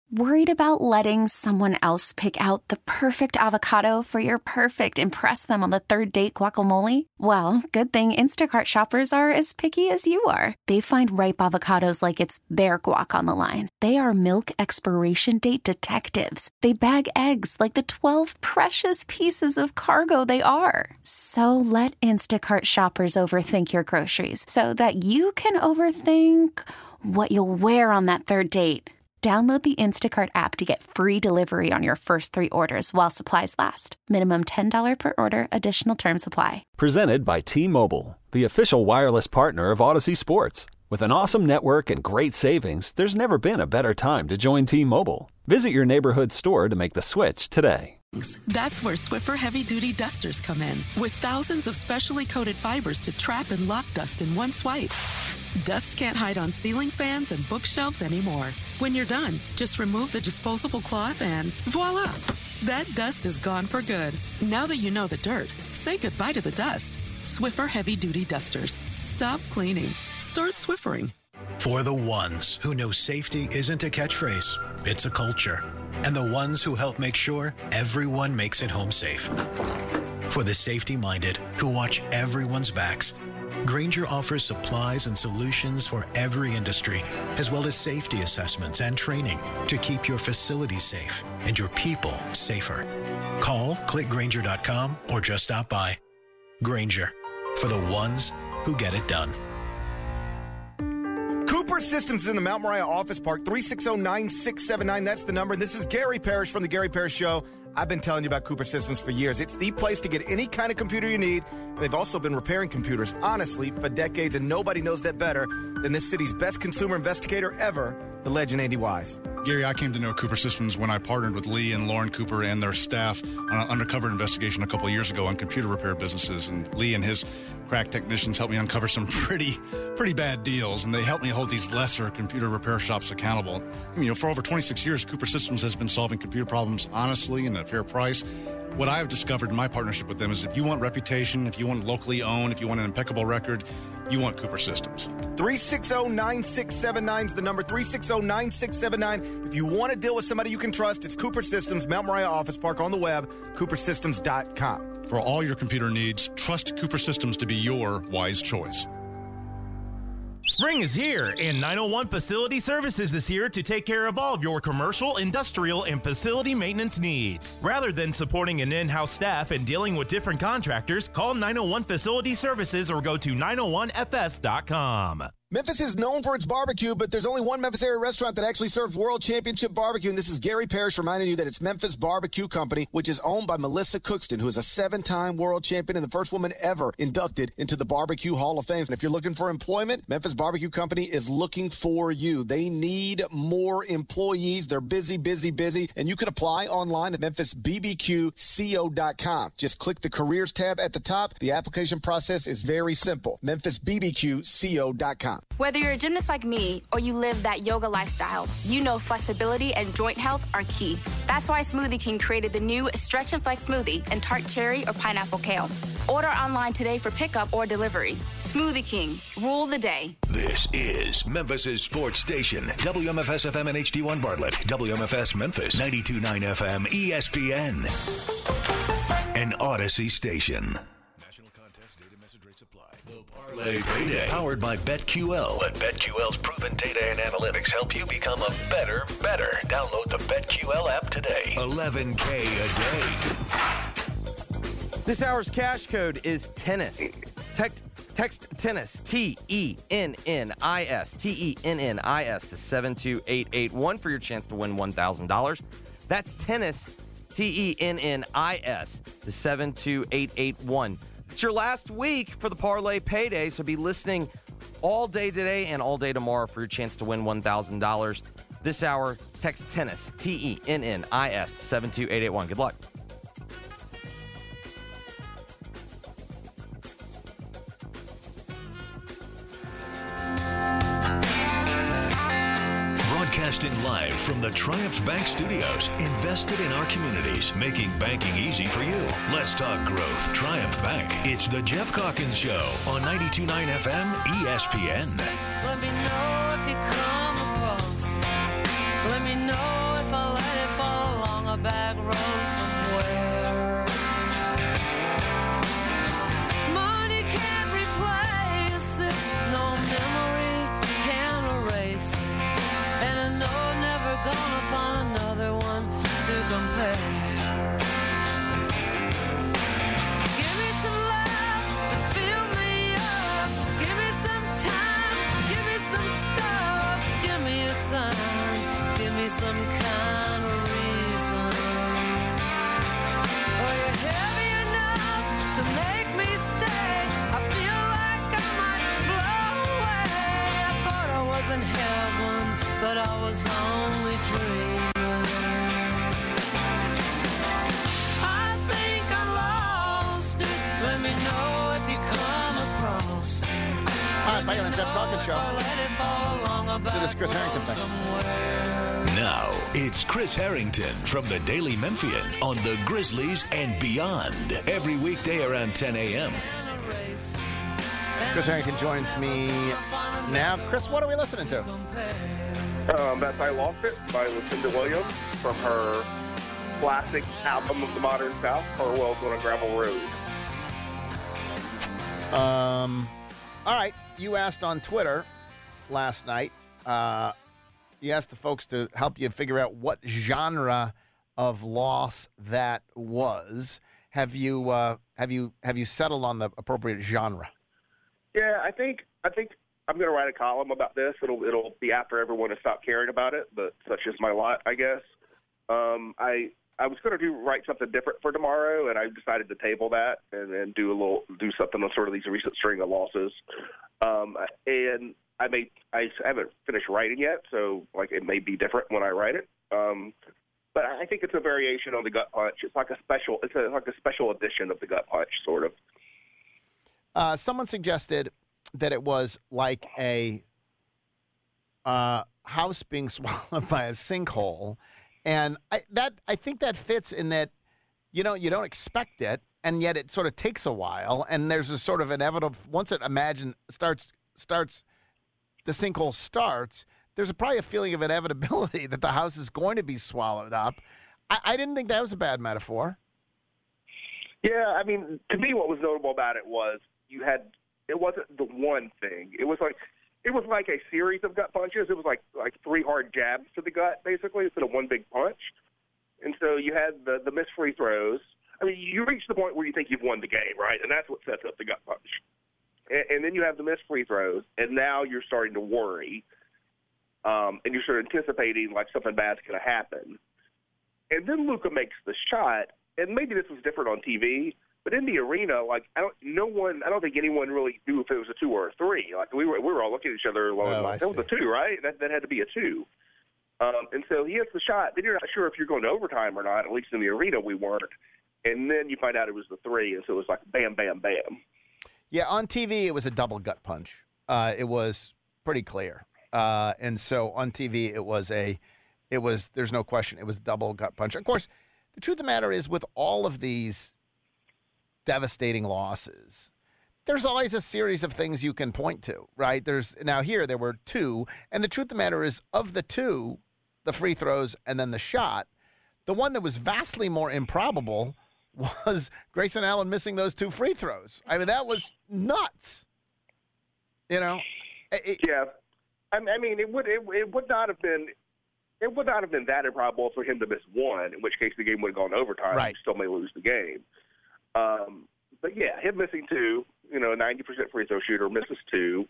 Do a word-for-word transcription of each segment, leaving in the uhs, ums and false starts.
Worried about letting someone else pick out the perfect avocado for your perfect impress them on the third date guacamole? Well, good thing Instacart shoppers are as picky as you are. They find ripe avocados like it's their guac on the line. They are milk expiration date detectives. They bag eggs like the twelve precious pieces of cargo they are. So let Instacart shoppers overthink your groceries so that you can overthink what you'll wear on that third date. Download the Instacart app to get free delivery on your first three orders while supplies last. Minimum ten dollars per order. Additional terms apply. Presented by T-Mobile, the official wireless partner of Odyssey Sports. With an awesome network and great savings, there's never been a better time to join T-Mobile. Visit your neighborhood store to make the switch today. That's where Swiffer Heavy Duty Dusters come in, with thousands of specially coated fibers to trap and lock dust in one swipe. Dust can't hide on ceiling fans and bookshelves anymore. When you're done, just remove the disposable cloth and voila! That dust is gone for good. Now that you know the dirt, say goodbye to the dust. Swiffer Heavy Duty Dusters. Stop cleaning. Start Swiffering. For the ones who know safety isn't a catchphrase, it's a culture. And the ones who help make sure everyone makes it home safe. For the safety-minded who watch everyone's backs, Grainger offers supplies and solutions for every industry, as well as safety assessments and training to keep your facilities safe and your people safer. Call, click Grainger dot com, or just stop by. Grainger, for the ones who get it done. Cooper Systems in the Mount Moriah Office Park, three six zero, nine six seven nine. That's the number. And this is Gary Parrish from the Gary Parrish Show. I've been telling you about Cooper Systems for years. It's the place to get any kind of computer you need. They've also been repairing computers, honestly, for decades, and nobody knows that better than this city's best consumer investigator ever, the legend Andy Wise. Gary, I came to know Cooper Systems when I partnered with Lee and Lauren Cooper and their staff on an undercover investigation a couple of years ago on computer repair businesses. And Lee and his crack technicians helped me uncover some pretty, pretty bad deals. And they helped me hold these lesser computer repair shops accountable. I mean, you know, for over twenty-six years, Cooper Systems has been solving computer problems honestly and at a fair price. What I have discovered in my partnership with them is if you want reputation, if you want locally owned, if you want an impeccable record, you want Cooper Systems. three six zero, nine six seven nine is the number, three six zero, nine six seven nine. If you want to deal with somebody you can trust, it's Cooper Systems, Mount Moriah Office Park, on the web, cooper systems dot com. For all your computer needs, trust Cooper Systems to be your wise choice. Spring is here, and nine oh one Facility Services is here to take care of all of your commercial, industrial, and facility maintenance needs. Rather than supporting an in-house staff and dealing with different contractors, call nine oh one Facility Services or go to nine oh one f s dot com. Memphis is known for its barbecue, but there's only one Memphis area restaurant that actually serves World Championship barbecue, and this is Gary Parrish reminding you that it's Memphis Barbecue Company, which is owned by Melissa Cookston, who is a seven-time world champion and the first woman ever inducted into the Barbecue Hall of Fame. And if you're looking for employment, Memphis Barbecue Company is looking for you. They need more employees. They're busy, busy, busy, and you can apply online at memphis b b q co dot com. Just click the Careers tab at the top. The application process is very simple. memphis b b q co dot com. Whether you're a gymnast like me or you live that yoga lifestyle, you know flexibility and joint health are key. That's why Smoothie King created the new Stretch and Flex Smoothie in tart cherry or pineapple kale. Order online today for pickup or delivery. Smoothie King, rule the day. This is Memphis' sports station. W M F S F M and H D one Bartlett. W M F S Memphis, ninety-two point nine F M, E S P N. An Odyssey station. Parlay Payday, powered by BetQL. Let BetQL's proven data and analytics help you become a better, better. Download the BetQL app today. eleven K a day. This hour's cash code is tennis. Text, text tennis, T E N N I S, T E N N I S to seven two eight eight one for your chance to win one thousand dollars. That's tennis, T E N N I S to seven two eight eight one. It's your last week for the Parlay Payday, so be listening all day today and all day tomorrow for your chance to win one thousand dollars. This hour, text tennis, T E N N I S, seven two eight eight one. Good luck. Broadcasting live from the Triumph Bank Studios, invested in our communities, making banking easy for you. Let's talk growth. Triumph Bank. It's the Jeff Calkins Show on ninety-two point nine F M E S P N. Let me know if you come across. Let me know if some kind of reason. Are you heavy enough to make me stay? I feel like I might blow away. I thought I was in heaven, but I was only dreaming. I think I lost it. Let me know if you come across it. All right, back on the Jeff Dawkins Show. Do this Chris Harrington thing. Now, it's Chris Harrington from the Daily Memphian on the Grizzlies and beyond. Every weekday around ten a.m. Chris Harrington joins me now. Chris, what are we listening to? Um, that's I Lost It by Lucinda Williams from her classic album of the Modern South, Her World's on a Gravel Road. Um, all right. You asked on Twitter last night, uh, you asked the folks to help you figure out what genre of loss that was. Have you uh, have you have you settled on the appropriate genre? Yeah, I think I think I'm going to write a column about this. It'll it'll be after everyone has stopped caring about it, but such is my lot, I guess. Um, I I was going to do write something different for tomorrow, and I decided to table that and, and do a little do something on sort of these recent string of losses. Um, and I may I haven't finished writing yet, so like it may be different when I write it. Um, but I think it's a variation on the gut punch. It's like a special. It's a, like a special edition of the gut punch, sort of. Uh, someone suggested that it was like a uh, house being swallowed by a sinkhole, and I, that I think that fits in that you know you don't expect it, and yet it sort of takes a while, and there's a sort of inevitable once it imagine starts starts the sinkhole starts. There's a, probably a feeling of inevitability that the house is going to be swallowed up. I, I didn't think that was a bad metaphor. Yeah, I mean, to me, what was notable about it was you had it wasn't the one thing. It was like it was like a series of gut punches. It was like like three hard jabs to the gut, basically, instead of one big punch. And so you had the the missed free throws. I mean, you reach the point where you think you've won the game, right? And that's what sets up the gut punch. And, and then you have the missed free throws, and now you're starting to worry, um, and you're sort of anticipating like something bad's going to happen. And then Luka makes the shot, and maybe this was different on T V, but in the arena, like I don't, no one, I don't think anyone really knew if it was a two or a three. Like we were, we were all looking at each other, going, Oh, like, I that was a two, right? That that had to be a two. Um, and so he hits the shot. Then you're not sure if you're going to overtime or not. At least in the arena, we weren't. And then you find out it was the three, and so it was like bam, bam, bam. Yeah, on T V, it was a double gut punch. Uh, it was pretty clear. Uh, and so on T V, it was a, it was, there's no question, it was a double gut punch. Of course, the truth of the matter is with all of these devastating losses, there's always a series of things you can point to, right? There's, now here, there were two. And the truth of the matter is, of the two, the free throws and then the shot, the one that was vastly more improbable was Grayson Allen missing those two free throws. I mean, that was nuts. You know? It, yeah. I mean, it would it, it would not have been it would not have been that improbable for him to miss one, in which case the game would have gone overtime. Right. He still may lose the game. Um, but yeah, him missing two, you know, a ninety percent free throw shooter misses two,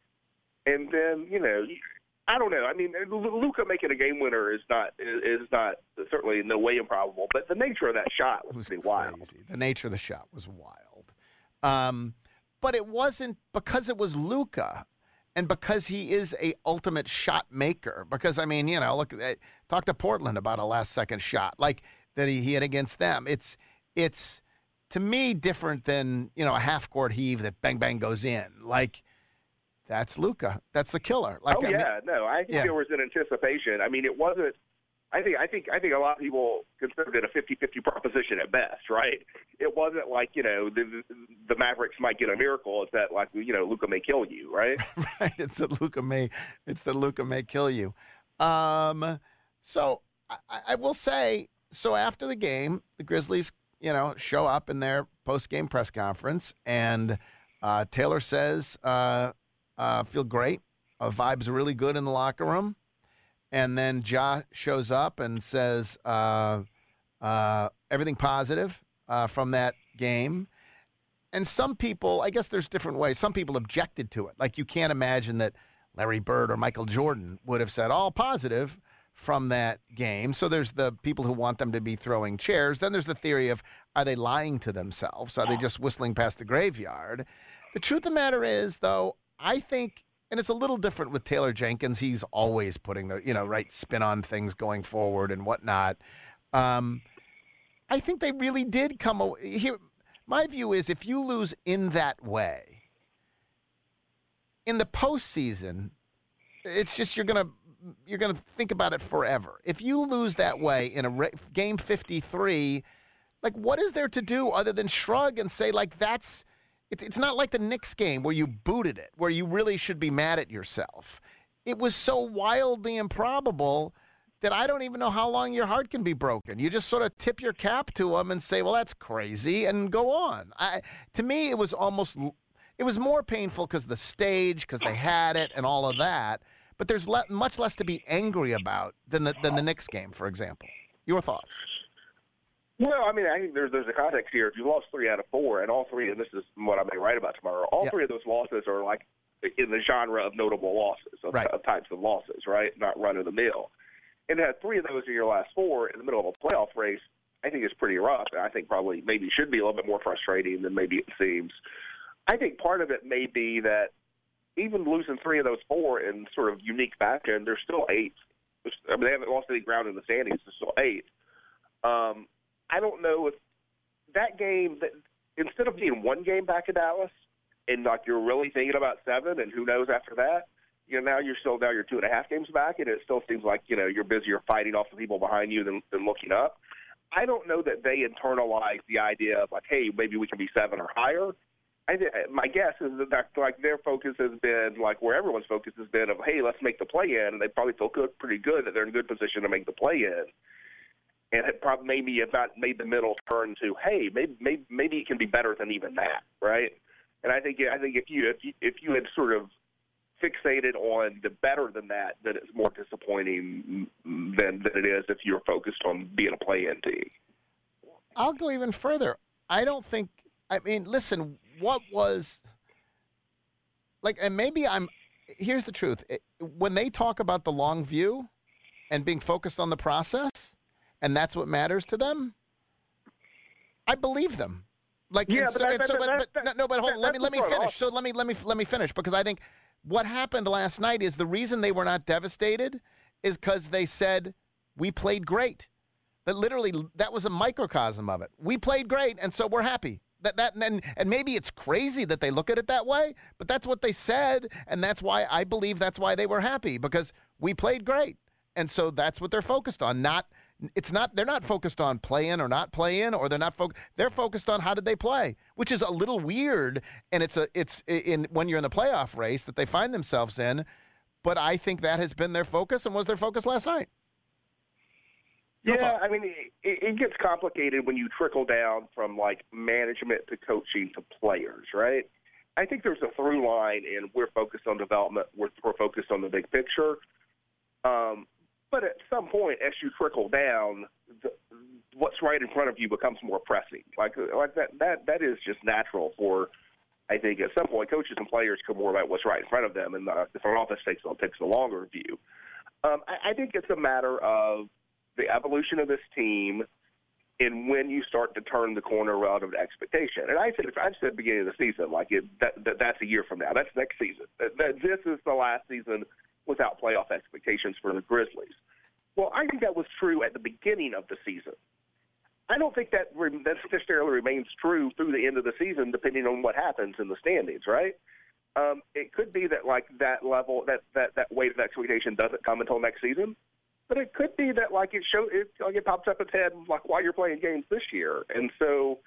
and then you know, I don't know. I mean, Luka making a game winner is not is not certainly in no way improbable, but the nature of that shot was, was pretty crazy. wild. The nature of the shot was wild. Um, but it wasn't because it was Luka. And because he is a ultimate shot maker, because, I mean, you know, look, talk to Portland about a last-second shot, like that he hit against them. It's, it's to me, different than, you know, a half-court heave that bang-bang goes in. Like, that's Luka. That's the killer. Like, oh, I mean, yeah, no, I think yeah. there was an anticipation. I mean, it wasn't – I think I think, I think a lot of people considered it a fifty-fifty proposition at best, right? It wasn't like, you know, the, the Mavericks might get a miracle. It's that, like, you know, Luka may kill you, right? Right. It's that Luka may, it's that Luka may kill you. Um, so I, I will say, so after the game, the Grizzlies, you know, show up in their post-game press conference, and uh, Taylor says, uh, uh, feel great. Uh, vibes are really good in the locker room. And then Ja shows up and says uh, uh, everything positive uh, from that game. And some people, I guess there's different ways. Some people objected to it. Like you can't imagine that Larry Bird or Michael Jordan would have said all positive from that game. So there's the people who want them to be throwing chairs. Then there's the theory of, are they lying to themselves? Are they just whistling past the graveyard? The truth of the matter is, though, I think, and it's a little different with Taylor Jenkins. He's always putting the, you know, right spin on things going forward and whatnot. Um, I think they really did come away. Here, my view is if you lose in that way, in the postseason, it's just you're gonna you're gonna think about it forever. If you lose that way in a re- game fifty-three, like what is there to do other than shrug and say like that's it's it's not like the Knicks game where you booted it, where you really should be mad at yourself. It was so wildly improbable that I don't even know how long your heart can be broken. You just sort of tip your cap to them and say, well, that's crazy, and go on. I, to me, it was almost, it was more painful because the stage, because they had it and all of that, but there's le- much less to be angry about than the, than the Knicks game, for example. Your thoughts? Well, I mean, I think there's there's a context here. If you lost three out of four, and all three, and this is what I may write about tomorrow, all yep. three of those losses are like in the genre of notable losses, of, right. of types of losses, right? Not run of the mill. And to have three of those in your last four in the middle of a playoff race, I think is pretty rough. I think probably maybe should be a little bit more frustrating than maybe it seems. I think part of it may be that even losing three of those four in sort of unique fashion, they're still eight. I mean, they haven't lost any ground in the standings. They're still eight. Um, I don't know if that game, that instead of being one game back in Dallas, and like you're really thinking about seven, and who knows after that, you know, now you're still now you're two and a half games back, and it still seems like, you know, you're busier fighting off the people behind you than, than looking up. I don't know that they internalize the idea of like, hey, maybe we can be seven or higher. I th- my guess is that, that like their focus has been like where everyone's focus has been of, hey, let's make the play in, and they probably feel good, pretty good that they're in good position to make the play in. And it probably maybe have not made the middle turn to, hey, maybe maybe maybe it can be better than even that, right? And I think I think if you if you if you had sort of fixated on the better than that, then it's more disappointing than than it is if you're focused on being a play-in team. I'll go even further. I don't think. I mean, listen. What was like, and maybe I'm. Here's the truth. It, when they talk about the long view and being focused on the process, and that's what matters to them, I believe them. Like, yeah, and but, so, that, and that, so, that, but, that, but that, no, but hold on. Let me let me finish. Off. So let me let me let me finish because I think what happened last night is the reason they were not devastated is because they said we played great. That literally that was a microcosm of it. We played great, and so we're happy. That that and and maybe it's crazy that they look at it that way, but that's what they said, and that's why I believe that's why they were happy because we played great, and so that's what they're focused on. Not it's not they're not focused on play in or not play in, or they're not fo- they're focused on how did they play, which is a little weird, and it's a it's in when you're in the playoff race that they find themselves in, but I think that has been their focus and was their focus last night. Yeah, I mean, it, it gets complicated when you trickle down from, like, management to coaching to players, right? I think there's a through line in we're focused on development, we're, we're focused on the big picture. Um, but at some point, as you trickle down, the, what's right in front of you becomes more pressing. Like, like that, that, that is just natural for, I think, at some point, coaches and players care more about what's right in front of them, and the, the front office takes, takes a longer view. Um, I, I think it's a matter of the evolution of this team and when you start to turn the corner relative to expectation. And I said, I said at the beginning of the season, like it, that, that that's a year from now. That's next season. That, that this is the last season without playoff expectations for the Grizzlies. Well, I think that was true at the beginning of the season. I don't think that re- that necessarily remains true through the end of the season, depending on what happens in the standings, right? Um, it could be that like that level, that, that, that weight of expectation doesn't come until next season. But it could be that, like, it show it like it pops up its head, like while you're playing games this year, and so,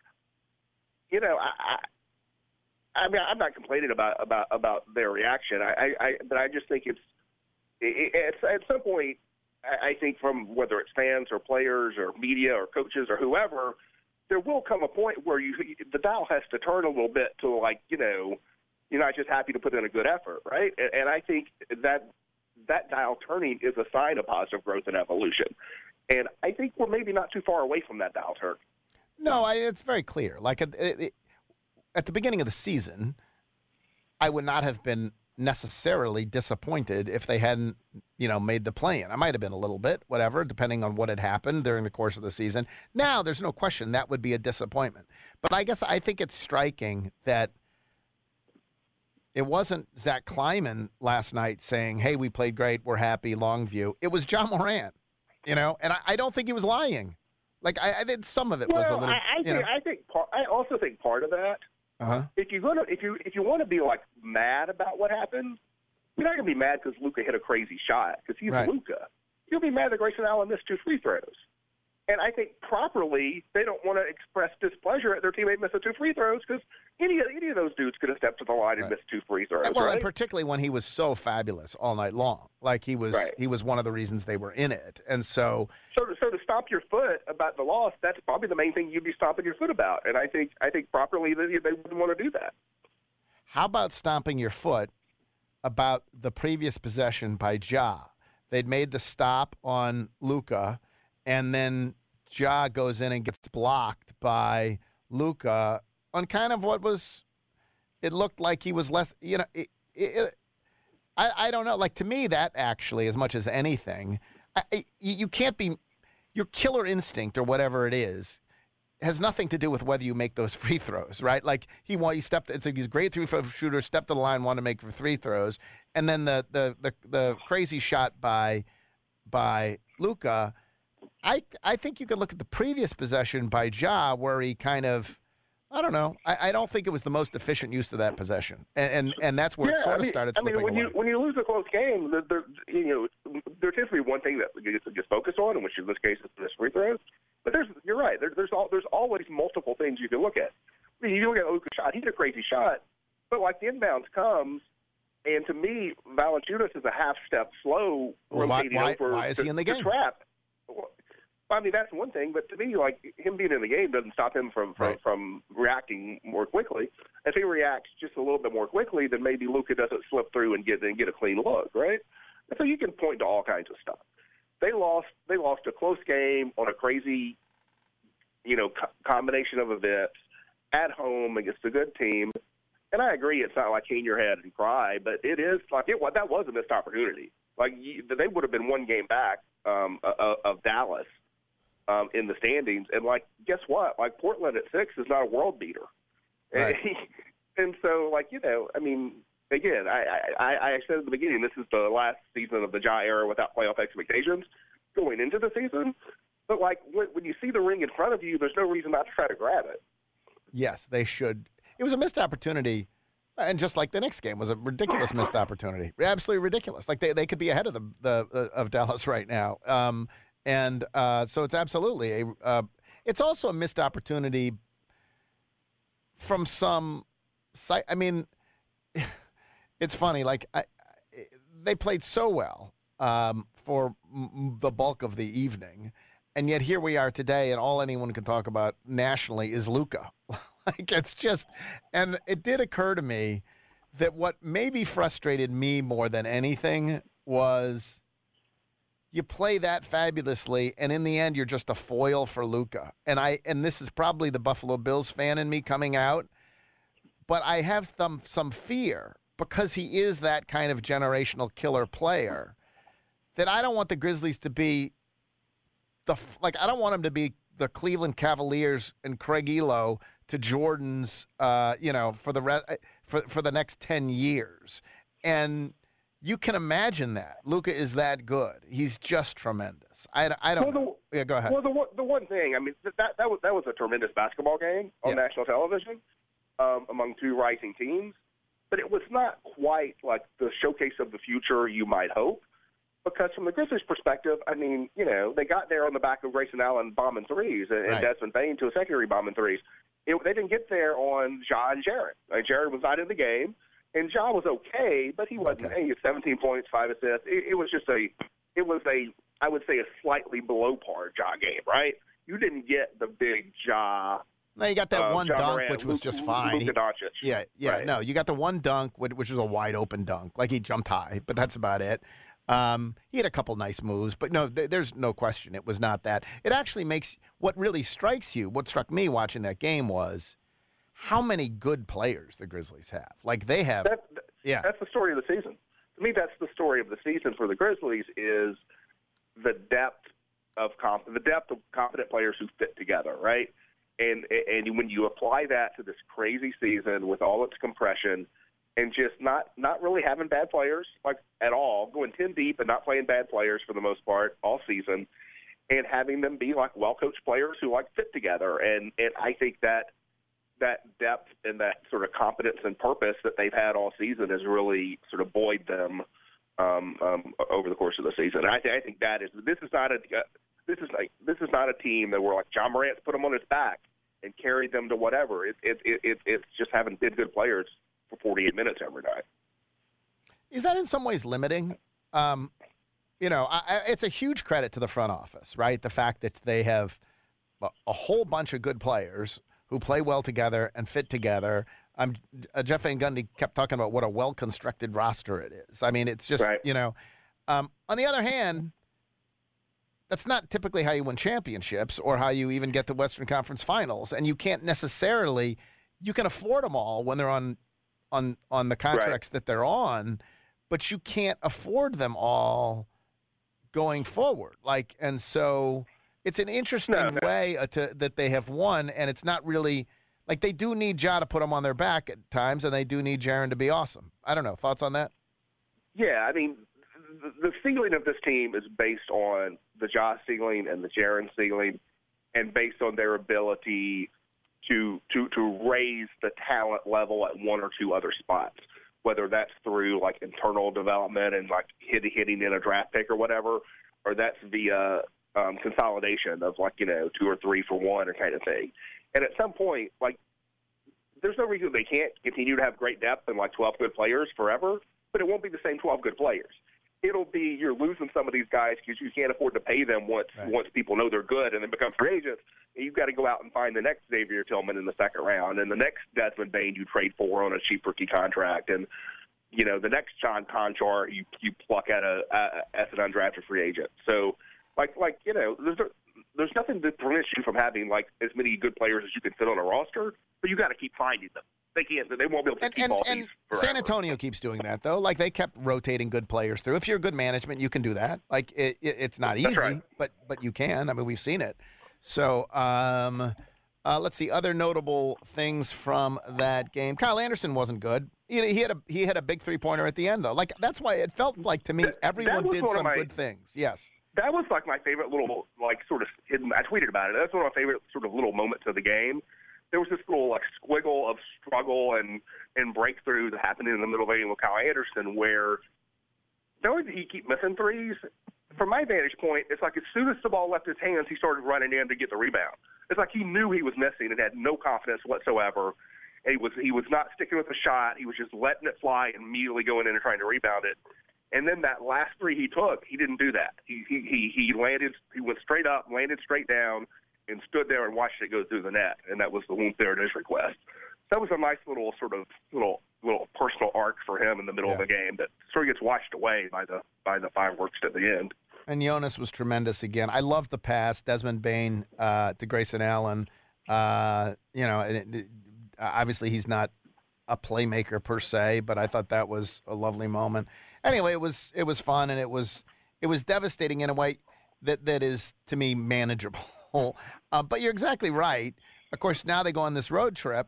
you know, I, I, I mean, I'm not complaining about about, about their reaction. I, I, but I just think it's, it, it's at some point, I, I think from whether it's fans or players or media or coaches or whoever, there will come a point where you the dial has to turn a little bit to like, you know, you're not just happy to put in a good effort, right? And, and I think that. that dial turning is a sign of positive growth and evolution. And I think we're maybe not too far away from that dial turn. No, I, it's very clear. Like at, at the beginning of the season, I would not have been necessarily disappointed if they hadn't, you know, made the play-in. I might have been a little bit, whatever, depending on what had happened during the course of the season. Now, there's no question that would be a disappointment. But I guess I think it's striking that it wasn't Zach Kleiman last night saying, hey, we played great, we're happy, Longview. It was John Morant, you know, and I, I don't think he was lying. Like, I, I think some of it well, was a little, I, I you think, know. I think part, I also think part of that, Uh-huh. if you're gonna, if you if you want to be like mad about what happened, you're not gonna be mad because Luka hit a crazy shot because he's Right. Luka. You'll be mad that Grayson Allen missed two free throws. And I think properly they don't want to express displeasure at their teammate missing two free throws because any any of those dudes could have stepped to the line and Right. missed two free throws. Well, right? and particularly when he was so fabulous all night long. Like he was Right. he was one of the reasons they were in it. And so So, to, so to stomp your foot about the loss, that's probably the main thing you'd be stomping your foot about. And I think I think properly they, they wouldn't want to do that. how about stomping your foot about the previous possession by Ja? They'd made the stop on Luka, and then Ja goes in and gets blocked by Luka on kind of what was, it looked like he was less, you know, it, it, I, I don't know. Like, to me, that actually, as much as anything, I, I, you you can't be, your killer instinct or whatever it is, has nothing to do with whether you make those free throws, right? Like he he stepped. It's like he's a great three-throw shooter. Stepped to the line, wanted to make three throws, and then the the the, the crazy shot by by Luka. I I think you could look at the previous possession by Ja, where he kind of, I don't know. I, I don't think it was the most efficient use of that possession, and and, and that's where yeah, it sort I of mean, started I slipping mean, when away. you when you lose a close game, there, there you know there tends to be one thing that gets, gets focused on, and which in this case is the free throws. But there's you're right. There, there's all, there's always multiple things you can look at. I mean, you look at Luka's shot; he did a crazy shot, but like the inbounds comes, and to me, Valanciunas is a half step slow Well, why- rotating why- over why is the, he in the the game? trap. I mean, that's one thing, but to me, like him being in the game doesn't stop him from from, Right. from reacting more quickly. If he reacts just a little bit more quickly, then maybe Luka doesn't slip through and get and get a clean look, right? And so you can point to all kinds of stuff. They lost. They lost a close game on a crazy, you know, co- combination of events at home against a good team. And I agree, it's not like hang your head and cry, but it is like it. That was a missed opportunity. Like you, they would have been one game back um, of, of Dallas. Um, in the standings, and like, guess what? Like Portland at six is not a world beater, Right. and, and so like you know, I mean, again, I, I I said at the beginning, this is the last season of the Ja era without playoff expectations going into the season. But like when, when you see the ring in front of you, there's no reason not to try to grab it. Yes, they should. It was a missed opportunity, and just like the Knicks game was a ridiculous missed opportunity, absolutely ridiculous. Like they, they could be ahead of the the uh, of Dallas right now, um, and uh, so it's absolutely a. Uh, it's also a missed opportunity from some site. I mean, it's funny. Like I, I, they played so well um, for m- the bulk of the evening. And yet here we are today, and all anyone can talk about nationally is Luka. Like it's just, and it did occur to me that what maybe frustrated me more than anything was you play that fabulously, and in the end, you're just a foil for Luka. And I, and this is probably the Buffalo Bills fan in me coming out, but I have some some fear because he is that kind of generational killer player that I don't want the Grizzlies to be. The like, I don't want him to be the Cleveland Cavaliers and Craig Elo to Jordan's, uh, you know, for the re- for for the next ten years. And you can imagine that Luka is that good. He's just tremendous. I, I don't. Well, the, know. Yeah, go ahead. Well, the one- the one thing, I mean, that that was that was a tremendous basketball game on Yes. national television um, among two rising teams, but it was not quite like the showcase of the future you might hope. Because from the Grizzlies' perspective, I mean, you know, they got there on the back of Grayson Allen bombing threes and, Right. and Desmond Bain to a secondary bombing threes. It, they didn't get there on Ja and Jared. Like, Jared was not in the game, and Ja was okay, but he wasn't. Okay. He had seventeen points, five assists. It, it was just a, it was a, I would say, a slightly below par Ja game, right? You didn't get the big Ja. No, you got that uh, one Ja dunk, Morant, which was Luka- just fine. Luka He- Doncic. Yeah, yeah. Right. No, you got the one dunk, which which was a wide open dunk. Like he jumped high, but that's about it. Um, he had a couple nice moves, but no, th- there's no question it was not that. It actually makes what really strikes you. What struck me watching that game was how many good players the Grizzlies have. Like they have That, Yeah. That's the story of the season. To me, that's the story of the season for the Grizzlies is the depth of comp- the depth of competent players who fit together, right? And and when you apply that to this crazy season with all its compression and just not, not really having bad players like at all, going ten deep and not playing bad players for the most part all season, and having them be like well-coached players who like fit together. And, and I think that that depth and that sort of competence and purpose that they've had all season has really sort of buoyed them um, um, over the course of the season. And I, th- I think that is this is not a uh, this is like this is not a team that we're like John Morant's put them on his back and carried them to whatever. It, it, it, it, it's just having been good players for forty-eight minutes every night. Is that in some ways limiting? Um, you know, I, I, it's a huge credit to the front office, right? The fact that they have a, a whole bunch of good players who play well together and fit together. Um, uh, Jeff Van Gundy kept talking about what a well-constructed roster it is. I mean, it's just, right. you know. Um, on the other hand, that's not typically how you win championships or how you even get to Western Conference Finals. And you can't necessarily – you can afford them all when they're on on, on the contracts right. that they're on, but you can't afford them all going forward. Like, and so – it's an interesting no, no. way uh, to, that they have won, and it's not really – like they do need Ja to put them on their back at times, and they do need Jaren to be awesome. I don't know. Thoughts on that? Yeah, I mean, the, the ceiling of this team is based on the Ja ceiling and the Jaren ceiling and based on their ability to, to, to raise the talent level at one or two other spots, whether that's through, like, internal development and, like, hitting, hitting in a draft pick or whatever, or that's via – Um, consolidation of like, you know, two or three for one or kind of thing. And at some point, like, there's no reason they can't continue to have great depth and like twelve good players forever, but it won't be the same twelve good players. It'll be you're losing some of these guys because you can't afford to pay them once right. once people know they're good and then become free agents. And you've got to go out and find the next Xavier Tillman in the second round and the next Desmond Bane you trade for on a cheap rookie contract and, you know, the next John Conchar you, you pluck at a, a as an undrafted free agent. So, Like, like you know, there's there's nothing that prevents you from having like as many good players as you can fit on a roster, but you got to keep finding them. They can't. They won't be able to and, keep and, all and these forever. San Antonio keeps doing that though. Like they kept rotating good players through. If you're good management, you can do that. Like it, it, it's not easy, right. but but you can. I mean, we've seen it. So um, uh, let's see other notable things from that game. Kyle Anderson wasn't good. He, he had a he had a big three pointer at the end though. Like that's why it felt like to me everyone did some my, good things. Yes. That was like my favorite little, like, sort of hidden. I tweeted about it. That's one of my favorite sort of little moments of the game. There was this little, like, squiggle of struggle and, and breakthroughs happening in the middle of the game with Kyle Anderson where not only did he keep missing threes, from my vantage point, it's like as soon as the ball left his hands, he started running in to get the rebound. It's like he knew he was missing and had no confidence whatsoever. And he was, he was not sticking with the shot. He was just letting it fly and immediately going in and trying to rebound it. And then that last three he took, he didn't do that. He he he, he landed, he went straight up, landed straight down, and stood there and watched it go through the net. And that was the Won't There It Is request. That was a nice little sort of little little personal arc for him in the middle yeah. of the game that sort of gets washed away by the by the fireworks at the end. And Jonas was tremendous again. I love the pass, Desmond Bane uh, to Grayson Allen. Uh, you know, it, it, obviously he's not a playmaker per se, but I thought that was a lovely moment. Anyway, it was it was fun, and it was it was devastating in a way that, that is, to me, manageable. Uh, but you're exactly right. Of course, now they go on this road trip,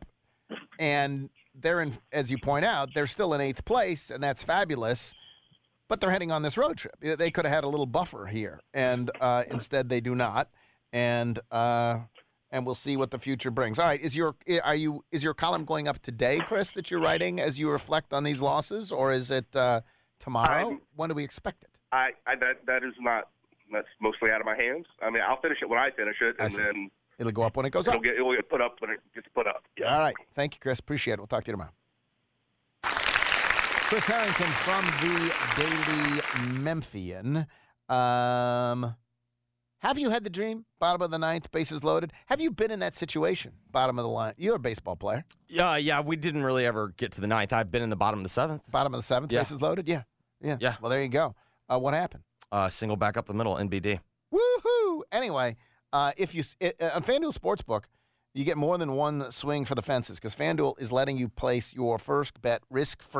and they're in, as you point out, they're still in eighth place, and that's fabulous. But they're heading on this road trip. They could have had a little buffer here, and uh, instead they do not. And uh, and we'll see what the future brings. All right, is your are you is your column going up today, Chris, that you're writing as you reflect on these losses, or is it uh, tomorrow? I, when do we expect it? I, I that that is not that's mostly out of my hands. I mean, I'll finish it when I finish it, and then it'll go up when it goes it'll up. Get, it'll get put up when it gets put up. Yeah. All right, thank you, Chris. Appreciate it. We'll talk to you tomorrow. Chris Harrington from the Daily Memphian. Um, have you had the dream? Bottom of the ninth, bases loaded. Have you been in that situation? Bottom of the line. You're a baseball player. Yeah, yeah. We didn't really ever get to the ninth. I've been in the bottom of the seventh. Bottom of the seventh, yeah. bases loaded. Yeah, yeah, yeah. Well, there you go. Uh, what happened? Uh, single back up the middle, N B D. Woohoo! Anyway, uh, if you it, uh, on FanDuel Sportsbook, you get more than one swing for the fences because FanDuel is letting you place your first bet risk-free.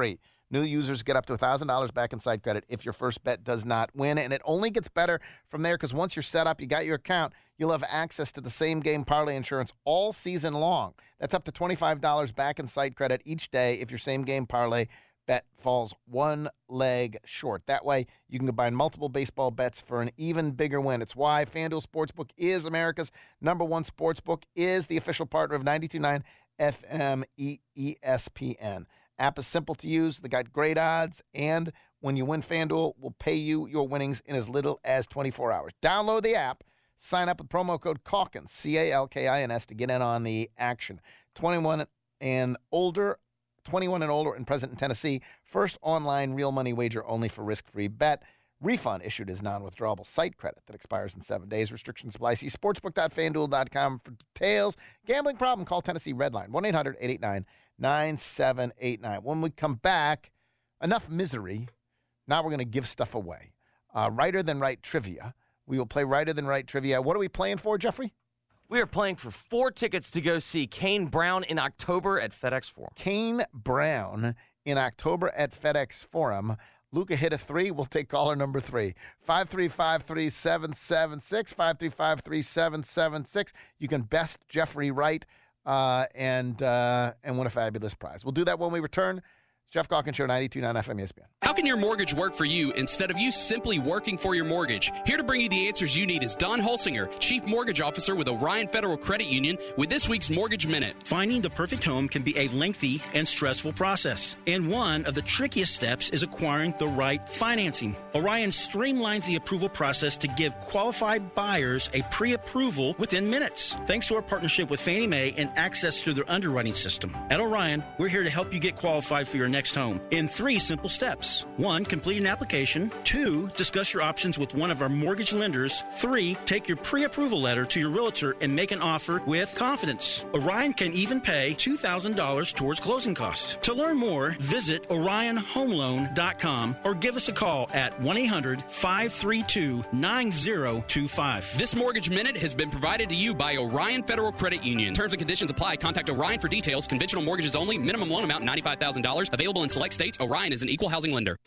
New users get up to one thousand dollars back in site credit if your first bet does not win. And it only gets better from there because once you're set up, you got your account, you'll have access to the same game parlay insurance all season long. That's up to twenty-five dollars back in site credit each day if your same game parlay bet falls one leg short. That way, you can combine multiple baseball bets for an even bigger win. It's why FanDuel Sportsbook is America's number one sportsbook, is the official partner of ninety-two point nine F M E S P N. App is simple to use. They got great odds, and when you win, FanDuel will pay you your winnings in as little as twenty-four hours. Download the app, sign up with promo code Calkins, C A L K I N S, to get in on the action. twenty-one and older, twenty-one and older and present in Tennessee. First online real money wager only for risk-free bet. Refund issued as non-withdrawable site credit that expires in seven days. Restrictions apply. See sportsbook dot fan duel dot com for details. Gambling problem? Call Tennessee Redline, one eight hundred eight eight nine nine seven eight nine. When we come back, enough misery. Now we're going to give stuff away. Uh, Righter Than Right trivia. We will play Righter Than Right trivia. What are we playing for, Jeffrey? We are playing for four tickets to go see Kane Brown in October at FedEx Forum. Kane Brown in October at FedEx Forum. Luka hit a three. We'll take caller number three. five three five, three seven seven six, five three five, three seven seven six. You can best Jeffrey Wright uh, and uh, and win a fabulous prize. We'll do that when we return. It's Jeff Calkins Show, ninety-two point nine F M E S P N. How can your mortgage work for you instead of you simply working for your mortgage? Here to bring you the answers you need is Don Holsinger, Chief Mortgage Officer with Orion Federal Credit Union, with this week's Mortgage Minute. Finding the perfect home can be a lengthy and stressful process, and one of the trickiest steps is acquiring the right financing. Orion streamlines the approval process to give qualified buyers a pre-approval within minutes, thanks to our partnership with Fannie Mae and access through their underwriting system. At Orion, we're here to help you get qualified for your next home in three simple steps. One, complete an application. Two, discuss your options with one of our mortgage lenders. Three, take your pre-approval letter to your realtor and make an offer with confidence. Orion can even pay two thousand dollars towards closing costs. To learn more, visit orion home loan dot com or give us a call at one eight hundred, five three two, nine zero two five. This Mortgage Minute has been provided to you by Orion Federal Credit Union. Terms and conditions apply. Contact Orion for details. Conventional mortgages only. Minimum loan amount ninety-five thousand dollars. Available in select states. Orion is an equal housing lender.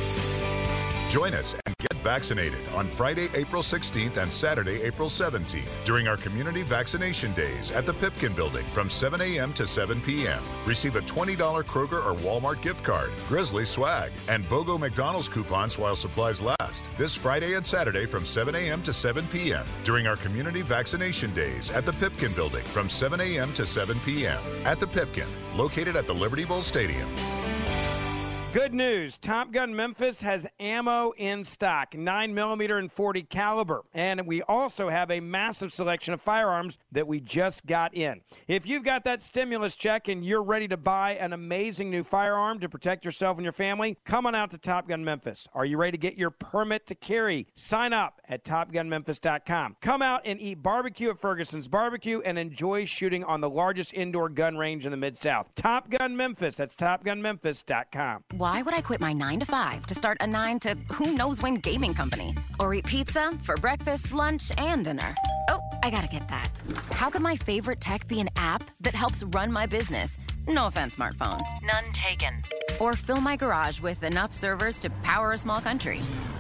Join us and get vaccinated on Friday, April sixteenth and Saturday, April seventeenth during our community vaccination days at the Pipkin Building from seven a.m. to seven p.m. Receive a twenty dollars Kroger or Walmart gift card, Grizzly swag, and BOGO McDonald's coupons while supplies last. This Friday and Saturday from seven a.m. to seven p.m. during our community vaccination days at the Pipkin Building from seven a.m. to seven p.m. at the Pipkin, located at the Liberty Bowl Stadium. Good news, Top Gun Memphis has ammo in stock, nine millimeter and forty caliber. And we also have a massive selection of firearms that we just got in. If you've got that stimulus check and you're ready to buy an amazing new firearm to protect yourself and your family, come on out to Top Gun Memphis. Are you ready to get your permit to carry? Sign up at top gun memphis dot com. Come out and eat barbecue at Ferguson's Barbecue and enjoy shooting on the largest indoor gun range in the Mid-South. Top Gun Memphis, that's top gun memphis dot com. Why would I quit my nine to five to start a nine to who knows when gaming company? Or eat pizza for breakfast, lunch, and dinner? Oh, I gotta get that. How could my favorite tech be an app that helps run my business? No offense, smartphone. None taken. Or fill my garage with enough servers to power a small country?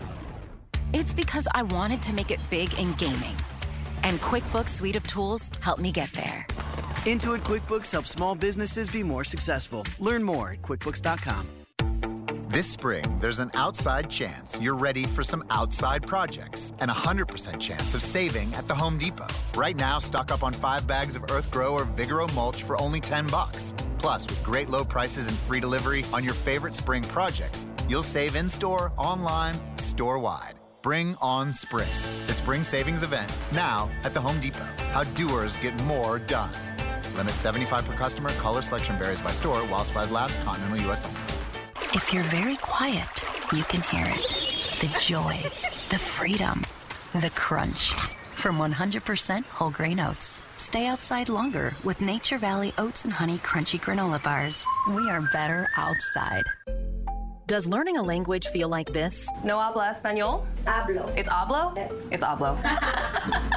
It's because I wanted to make it big in gaming. And QuickBooks suite of tools helped me get there. Intuit QuickBooks helps small businesses be more successful. Learn more at quickbooks dot com. This spring, there's an outside chance you're ready for some outside projects and a one hundred percent chance of saving at the Home Depot. Right now, stock up on five bags of EarthGrow or Vigoro mulch for only ten bucks. Plus, with great low prices and free delivery on your favorite spring projects, you'll save in-store, online, store-wide. Bring on spring. The spring savings event now at the Home Depot. How doers get more done. Limit seventy-five per customer. Color selection varies by store. While supplies last. Continental U S only. If you're very quiet, you can hear it. The joy, the freedom, the crunch. From one hundred percent whole grain oats. Stay outside longer with Nature Valley Oats and Honey Crunchy Granola Bars. We are better outside. Does learning a language feel like this? No habla español? Hablo. It's hablo? Yes. It's hablo.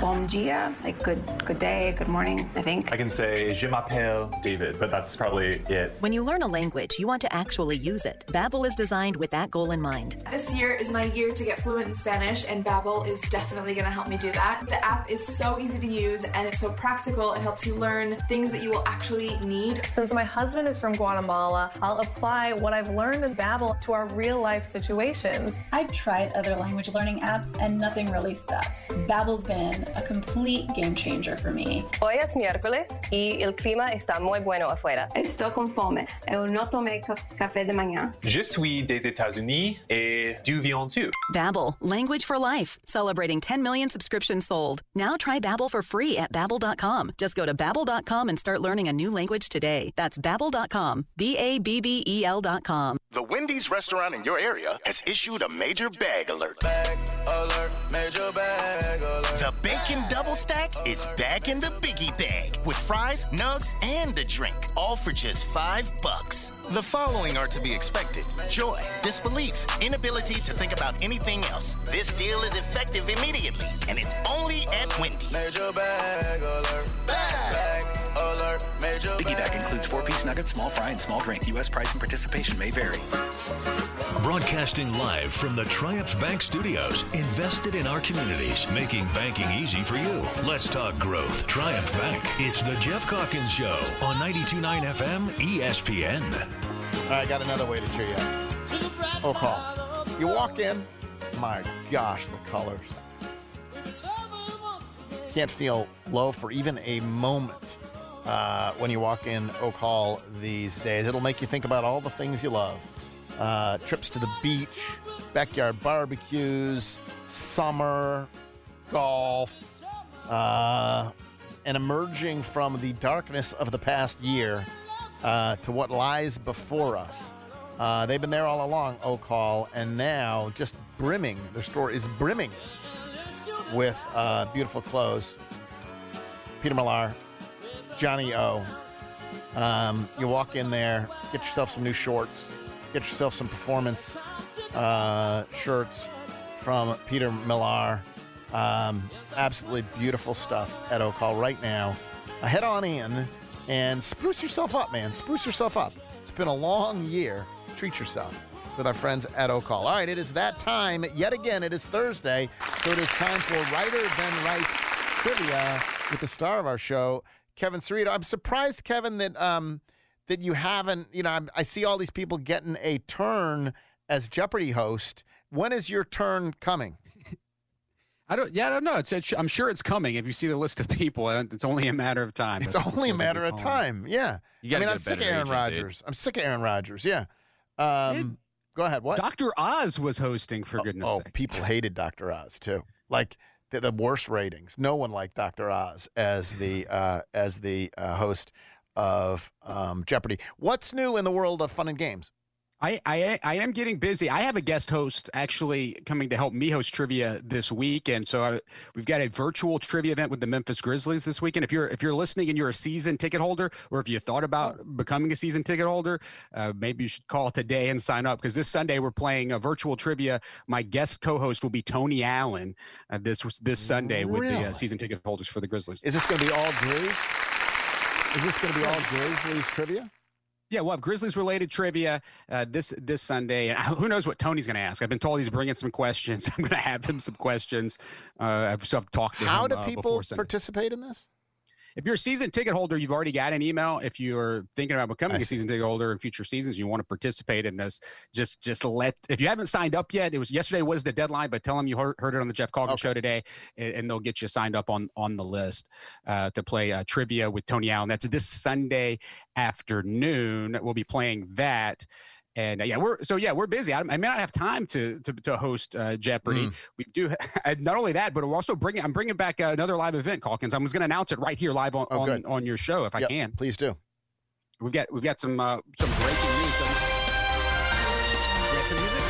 Bom dia, like good good day, good morning, I think. I can say Je m'appelle David, but that's probably it. When you learn a language, you want to actually use it. Babbel is designed with that goal in mind. This year is my year to get fluent in Spanish, and Babbel is definitely going to help me do that. The app is so easy to use, and it's so practical. It helps you learn things that you will actually need. Since my husband is from Guatemala, I'll apply what I've learned in Babbel to our real-life situations. I've tried other language learning apps, and nothing really stuck. Babbel's been a complete game changer for me. Hoy es miércoles y el clima está muy bueno afuera. Estou com fome. Eu não tomei café de manhã. Je suis des États-Unis et du viens tu. Babbel, language for life. Celebrating ten million subscriptions sold. Now try Babbel for free at babbel dot com. Just go to babbel dot com and start learning a new language today. That's babbel dot com. B A B B E L dot com. The Wendy's restaurant in your area has issued a major bag alert. Bag alert, major bag alert. The Bacon Double Stack is back in the biggie bag with fries, nugs, and a drink, all for just five bucks. The following are to be expected: joy, disbelief, inability to think about anything else. This deal is effective immediately, and it's only at Wendy's. Major bag alert. Bag, bag alert. Major Biggie bag includes four-piece nuggets, small fry, and small drink. U S price and participation may vary. Broadcasting live from the Triumph Bank Studios, invested in our communities, making banking easy for you. Let's talk growth. Triumph Bank. It's the Jeff Calkins Show on ninety-two point nine F M E S P N. All right, I got another way to cheer you up. Oh, call. You walk in, my gosh, the colors. Can't feel low for even a moment uh, when you walk in Oak Hall these days. It'll make you think about all the things you love. Uh, trips to the beach, backyard barbecues, summer, golf, uh, and emerging from the darkness of the past year uh, to what lies before us. Uh, they've been there all along, Oak Hall, and now just brimming. Their store is brimming with uh, beautiful clothes. Peter Millar, Johnny O. Um, you walk in there, get yourself some new shorts. Get yourself some performance uh, shirts from Peter Millar. Um, absolutely beautiful stuff at Oak Hall right now. Uh, head on in and spruce yourself up, man. Spruce yourself up. It's been a long year. Treat yourself with our friends at Oak Hall. All right, it is that time. Yet again, it is Thursday, so it is time for Writer Then Right Trivia with the star of our show, Kevin Cerrito. I'm surprised, Kevin, that... Um, that you haven't, you know, I, I see all these people getting a turn as Jeopardy host. When is your turn coming? I don't, yeah, I don't know. It's, it's, I'm sure it's coming. If you see the list of people, it's only a matter of time. It's only a matter of time. Yeah. You I mean, get I'm a sick of better Aaron agent, Rodgers. dude. I'm sick of Aaron Rodgers. Yeah. Um, go ahead. What? Doctor Oz was hosting, for oh, goodness oh, sake. people hated Doctor Oz too. Like the, the worst ratings. No one liked Doctor Oz as the uh, as the uh, host of um, Jeopardy. What's new in the world of fun and games? I, I I am getting busy. I have a guest host actually coming to help me host trivia this week, and so I, we've got a virtual trivia event with the Memphis Grizzlies this weekend. If you're if you're listening and you're a season ticket holder, or if you thought about becoming a season ticket holder, uh, maybe you should call today and sign up, because this Sunday we're playing a virtual trivia. My guest co-host will be Tony Allen uh, this this Sunday with Really? the uh, season ticket holders for the Grizzlies. Is this going to be all Grizz? Is this going to be all Grizzlies trivia? Yeah, we'll have Grizzlies-related trivia uh, this this Sunday, and who knows what Tony's going to ask. I've been told he's bringing some questions. I'm going to have him some questions. Uh, I've still have to talk to How him. do uh, people before Sunday. participate in this? If you're a season ticket holder, you've already got an email. If you're thinking about becoming I a see. season ticket holder in future seasons, you want to participate in this, just just let, if you haven't signed up yet, it was yesterday was the deadline, but tell them you heard, heard it on the Jeff Calkins Okay. show today, and, and they'll get you signed up on, on the list uh, to play uh, trivia with Tony Allen. That's this Sunday afternoon. We'll be playing that. And uh, yeah, we're so yeah, we're busy. I, I may not have time to to, to host uh, Jeopardy. Mm. We do not only that, but we're also bringing. I'm bringing back uh, another live event, Calkins. I was going to announce it right here live on, Oh, on, good. on your show if I Yep, can. Please do. We've got we've got some uh, some breaking news. We got some music.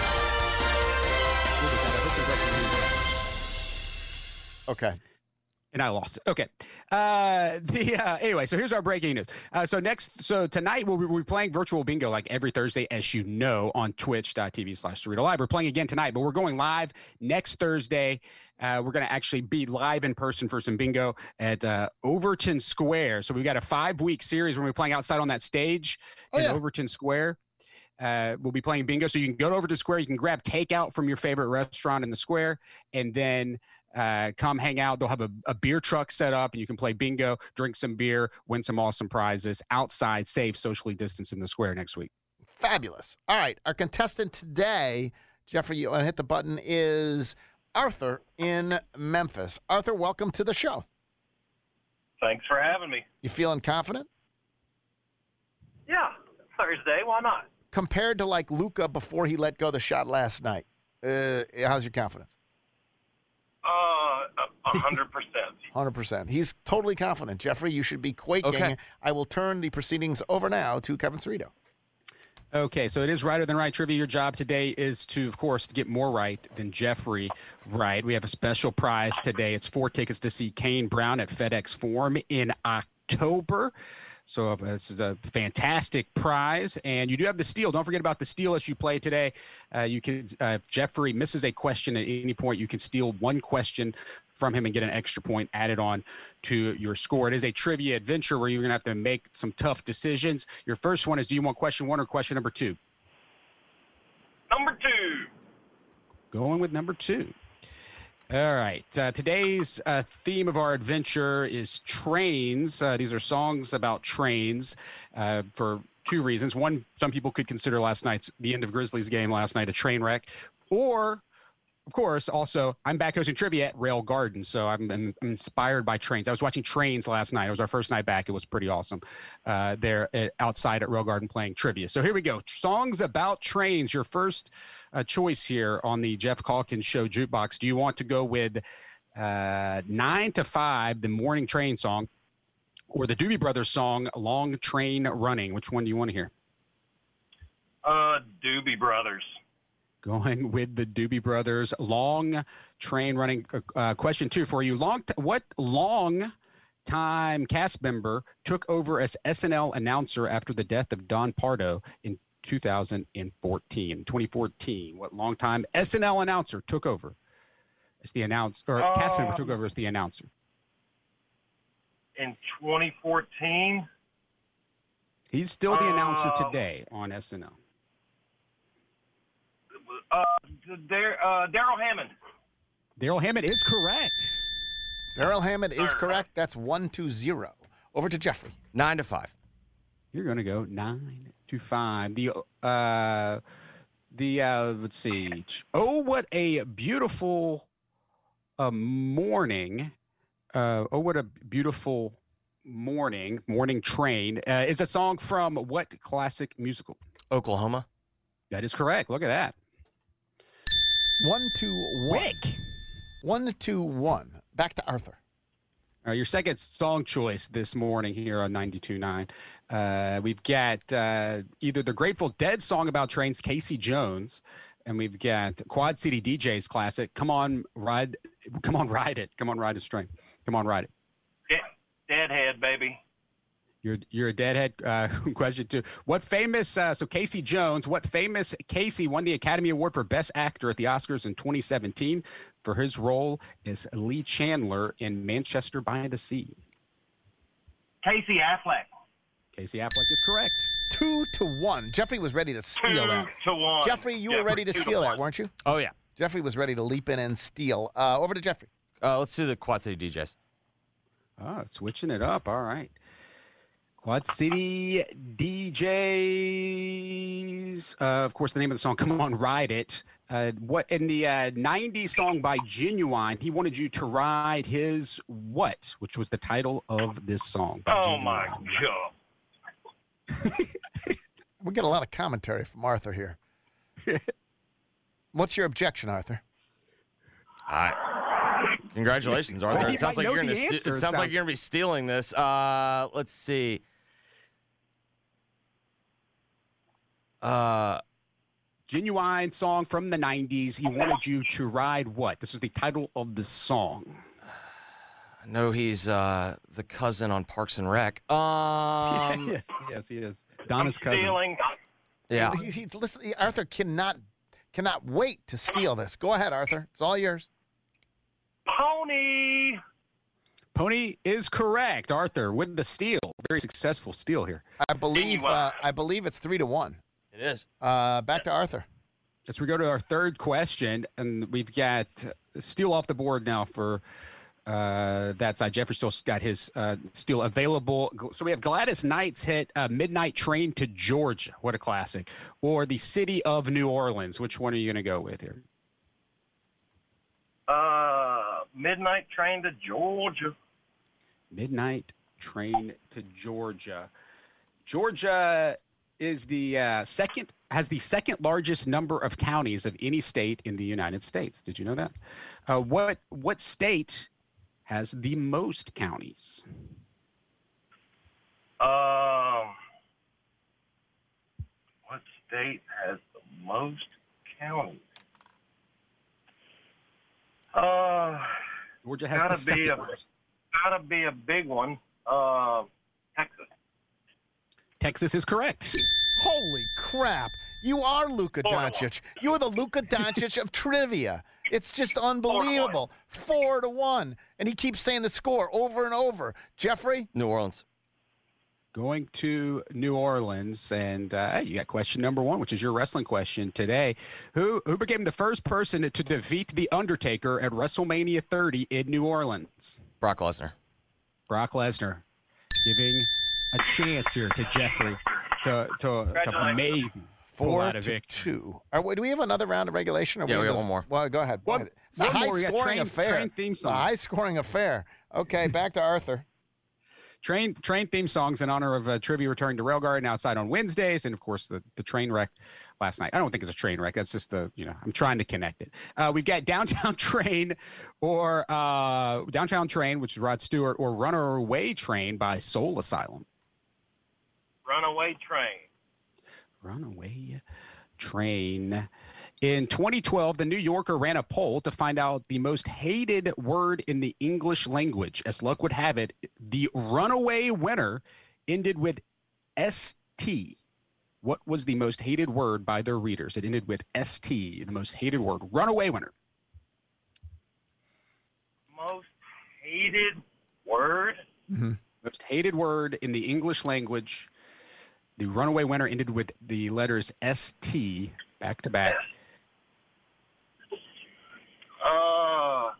We'll just have a- some breaking news. Okay. And I lost it. Okay. Uh, the uh, anyway, so here's our breaking news. Uh, so next, so tonight we'll be, we'll be playing virtual bingo like every Thursday, as you know, on twitch.tv slash Cerrito Live. We're playing again tonight, but we're going live next Thursday. Uh, we're going to actually be live in person for some bingo at uh, Overton Square. So we've got a five-week series when we're playing outside on that stage oh, in yeah. Overton Square. Uh, we'll be playing bingo. So you can go over to Square. You can grab takeout from your favorite restaurant in the Square, and then uh, come hang out. They'll have a, a beer truck set up, and you can play bingo, drink some beer, win some awesome prizes outside, safe, socially distanced in the Square next week. Fabulous. All right. Our contestant today, Jeffrey, you want to hit the button, is Arthur in Memphis. Arthur, welcome to the show. Thanks for having me. You feeling confident? Yeah. Thursday. Why not? Compared to like Luka before he let go the shot last night, uh, how's your confidence? Uh, a hundred percent. Hundred percent. He's totally confident. Jeffrey, you should be quaking. Okay. I will turn the proceedings over now to Kevin Cerrito. Okay, so it is Righter Than Right trivia. Your job today is to, of course, to get more right than Jeffrey right. We have a special prize today. It's four tickets to see Kane Brown at FedEx Forum in October. So uh, this is a fantastic prize, and you do have the steal. Don't forget about the steal as you play today. Uh, you can, uh, if Jeffrey misses a question at any point, you can steal one question from him and get an extra point added on to your score. It is a trivia adventure where you're going to have to make some tough decisions. Your first one is, do you want question one or question number two? Number two. Going with number two. All right. Uh, today's uh, theme of our adventure is trains. Uh, these are songs about trains uh, for two reasons. One, some people could consider last night's, the end of Grizzlies game last night, a train wreck. Or, of course, also, I'm back hosting trivia at Rail Garden, so I'm, I'm inspired by trains. I was watching Trains last night. It was our first night back. It was pretty awesome uh, there at, outside at Rail Garden playing trivia. So here we go. Songs about trains. Your first uh, choice here on the Jeff Calkins Show Jukebox. Do you want to go with uh, nine to five, the Morning Train song, or the Doobie Brothers song, Long Train Running? Which one do you want to hear? Uh, Doobie Brothers. Going with the Doobie Brothers, Long Train Running. Uh, question two for you. Long. T- what long-time cast member took over as S N L announcer after the death of Don Pardo in two thousand fourteen? twenty fourteen. What long-time S N L announcer took over as the announcer, or um, cast member took over as the announcer? In twenty fourteen? He's still the announcer uh, today on S N L. Uh, Dar- uh, Daryl Hammond. Daryl Hammond is correct. Daryl Hammond is correct. That's one to zero. Over to Jeffrey. Nine to five. You're going to go nine to five. The, uh, the, uh, let's see. Oh, what a beautiful uh, morning. Uh, oh, what a beautiful morning. Morning Train uh, is a song from what classic musical? Oklahoma. That is correct. Look at that. One to one. Quick. One to one. Back to Arthur. All right, your second song choice this morning here on ninety-two point nine. Uh, we've got uh, either the Grateful Dead song about trains, Casey Jones, and we've got Quad City D J's classic, Come On, Ride, Come On, Ride It. Come on, Ride a Train. Come on, Ride It. Deadhead, baby. You're you're a deadhead. Uh, question two. What famous, uh, so Casey Jones, what famous Casey won the Academy Award for Best Actor at the Oscars in twenty seventeen for his role as Lee Chandler in Manchester by the Sea? Casey Affleck. Casey Affleck is correct. Two to one. Jeffrey was ready to steal Two that. to one. Jeffrey, you Jeffrey, were ready to two to steal that, one. weren't you? Oh, yeah. Jeffrey was ready to leap in and steal. Uh, over to Jeffrey. Uh, let's do the Quad City D Js. Oh, switching it up. All right. Quad City D Js. Uh, of course, the name of the song, Come On, Ride It. Uh, what in the uh, nineties song by Genuine, he wanted you to ride his what, which was the title of this song. by Oh, Genuine. my God. We get a lot of commentary from Arthur here. What's your objection, Arthur? I, congratulations, Arthur. Well, it sounds might like you're know gonna. the St- answer, it it sounds like sounds- you're gonna be stealing this. Uh, let's see. Uh, Genuine song from the nineties. He wanted you to ride what? This was the title of the song. know he's uh, the cousin on Parks and Rec. Um, yes, yes, he is. Donna's cousin. Stealing. Yeah. He's, he's, listen, Arthur cannot cannot wait to steal this. Go ahead, Arthur. It's all yours. Pony. Pony is correct. Arthur with the steal. Very successful steal here. I believe uh, I believe it's three to one. It is. Uh, back to Arthur. As we go to our third question, and we've got steal off the board now for uh, that side. Jeffrey still got his uh, steal available. So we have Gladys Knight's hit uh, Midnight Train to Georgia. What a classic. Or the City of New Orleans. Which one are you going to go with here? Uh, Midnight Train to Georgia. Midnight Train to Georgia. Georgia is the uh, second, has the second largest number of counties of any state in the United States. Did you know that? Uh, what what state has the most counties? Um, what state has the most counties? Uh, Georgia has gotta the second be a, largest. Gotta be a big one. Uh, Texas. Texas is correct. Holy crap. You are Luka Doncic. You are the Luka Doncic of trivia. It's just unbelievable. Four to one. And he keeps saying the score over and over. Jeffrey? New Orleans. Going to New Orleans, and uh, you got question number one, which is your wrestling question today. Who who became the first person to defeat The Undertaker at WrestleMania thirty in New Orleans? Brock Lesnar. Brock Lesnar. Giving a chance here to Jeffrey to to, to maybe pull Four out a to victory. two. Are we, do we have another round of regulation? Or Yeah, we have got one more. Well, go ahead. One- it's a one more. We got high-scoring train- affair. train theme It's a song. high-scoring affair. Okay, back to Arthur. Train train theme songs in honor of uh, trivia returning to Rail Garden outside on Wednesdays, and of course the the train wreck last night. I don't think it's a train wreck. That's just the you know I'm trying to connect it. Uh, we've got Downtown Train or uh, Downtown Train, which is Rod Stewart, or Runaway Train by Soul Asylum. Runaway Train. Runaway Train. In twenty twelve, the New Yorker ran a poll to find out the most hated word in the English language. As luck would have it, the runaway winner ended with S T. What was the most hated word by their readers? It ended with S T, the most hated word. Runaway winner. Most hated word? Mm-hmm. Most hated word in the English language. The runaway winner ended with the letters S T back to back. Uh,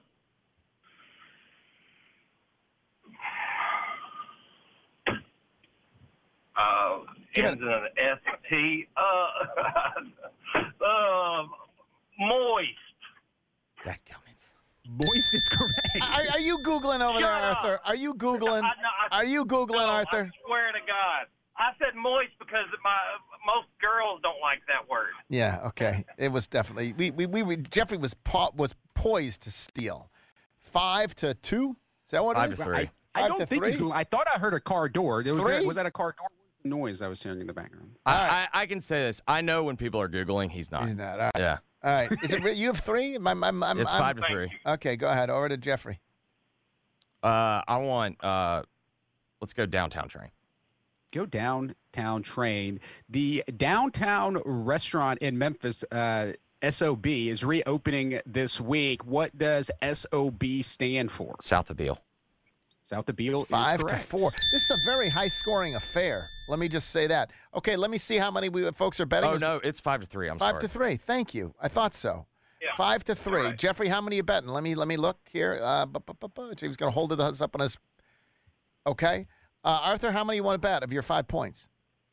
uh, ends in an S T. Uh, uh, moist. That comments. Moist is correct. Are, are you Googling over Shut there, up. Arthur? Are you Googling? I- no, I- Are you Googling, no, Arthur? I swear to God. I said moist because my most girls don't like that word. Yeah, okay. It was definitely we we, we, we Jeffrey was po- was poised to steal. Five to two? Is that what Five it is? to three. I, I Five don't to think three? he's going. I thought I heard a car door. There was, Three? that, was that a car door noise I was hearing in the background? I, I, I can say this. I know when people are Googling, he's not. He's not. All right. Yeah. All right. Is it re- you have three? Am I- I'm- I'm- It's I'm- five to three. Okay, go ahead. Over to Jeffrey. Uh, I want, uh, let's go Downtown Train. Go Downtown Train. The downtown restaurant in Memphis, uh, S O B, is reopening this week. What does S O B stand for? South of Beale. South of Beale is Five to correct. four. This is a very high-scoring affair. Let me just say that. Okay, let me see how many we folks are betting. Oh, Is- no, it's five to three. I'm Five sorry. to three. Thank you. I thought so. Yeah. Five to three. Right. Jeffrey, how many you betting? Let me let me look here. Uh, bu- bu- bu- bu- He's going to hold it up on his. Okay, uh, Arthur, how many you want to bet of your five points?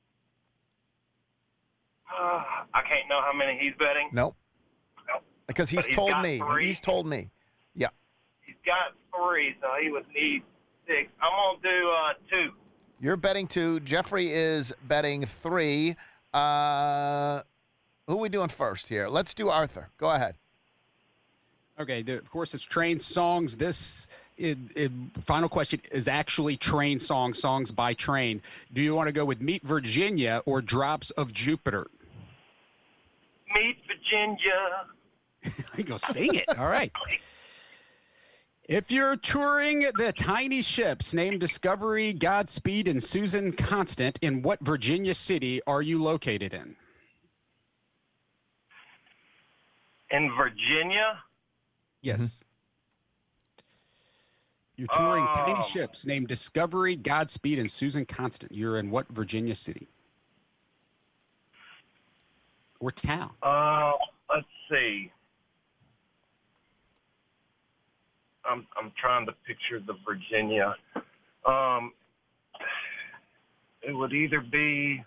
Uh, I can't know how many he's betting. Nope. Nope. Because he's, But he's told got me. three. He's told me. Yeah. He's got three, so he would need six. I'm gonna do uh, two. You're betting two. Jeffrey is betting three. Uh, who are we doing first here? Let's do Arthur. Go ahead. Okay, the, of course, it's train songs. This it, it, final question is actually train songs, songs by train. Do you want to go with Meet Virginia or Drops of Jupiter? Meet Virginia. You go sing it. All right. If you're touring the tiny ships named Discovery, Godspeed, and Susan Constant, in what Virginia city are you located in? In Virginia? Yes. Mm-hmm. You're touring Um, tiny ships named Discovery, Godspeed, and Susan Constant. You're in what Virginia city? Or town? Uh, let's see. I'm I'm trying to picture the Virginia. Um, it would either be.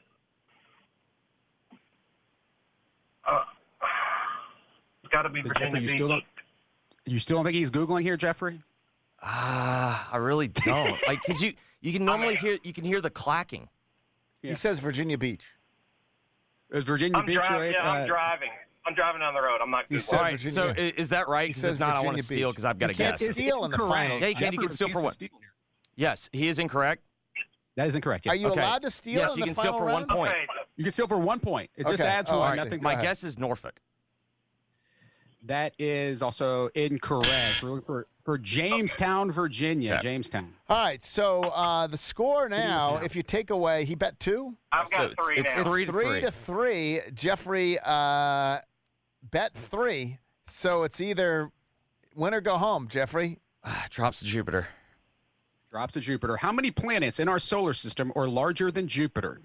Uh, it's got to be Virginia Jeffrey, you Beach. still don't. You still don't think he's Googling here, Jeffrey? Ah, I really don't. Like, because you you can normally hear you can hear the clacking. He says Virginia Beach. Is Virginia I'm Beach driving. right? Yeah, I'm Uh, driving. I'm driving down the road. I'm not. He Googling. said All right, so Virginia. i- is that right? Because says if not, I want to Virginia steal Beach. because I've got to You can't guess. steal in the final. Yeah, you can. You can steal for one. Yes, he is incorrect. That is incorrect. Yes. Are you Okay. allowed to steal Yes, in you the can steal final for one round? point. Okay. You can steal for one point. It just Okay. adds Oh, one. I see. Nothing. My ahead. guess is Norfolk. That is also incorrect. We're looking for, for Jamestown, Virginia. Okay. Jamestown. All right, so uh, the score now, if you take away, he bet two. I've got So it's- three it's now. three It's to three three. to three. Jeffrey uh, bet three, so it's either win or go home, Jeffrey. Drops to Jupiter. Drops to Jupiter. How many planets in our solar system are larger than Jupiter?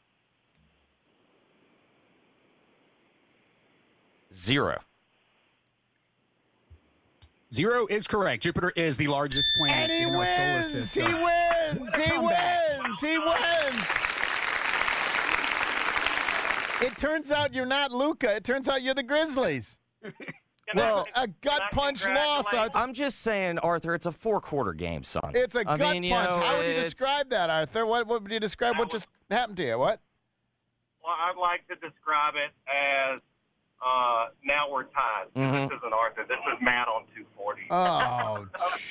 Zero. Zero is correct. Jupiter is the largest planet And he in our solar wins. He system. wins. He Comeback. wins. He wins. It turns out you're not Luca. It turns out you're the Grizzlies. Well, a gut punch loss. Arthur. I'm just saying, Arthur, it's a four-quarter game, son. It's a I gut mean, you punch. know, How would you it's- describe that, Arthur? What, what would you describe what just happened to you? What? Well, I'd like to describe it as uh, now we're tied. Mhm. This isn't Arthur. This is Matt on two forty. Oh.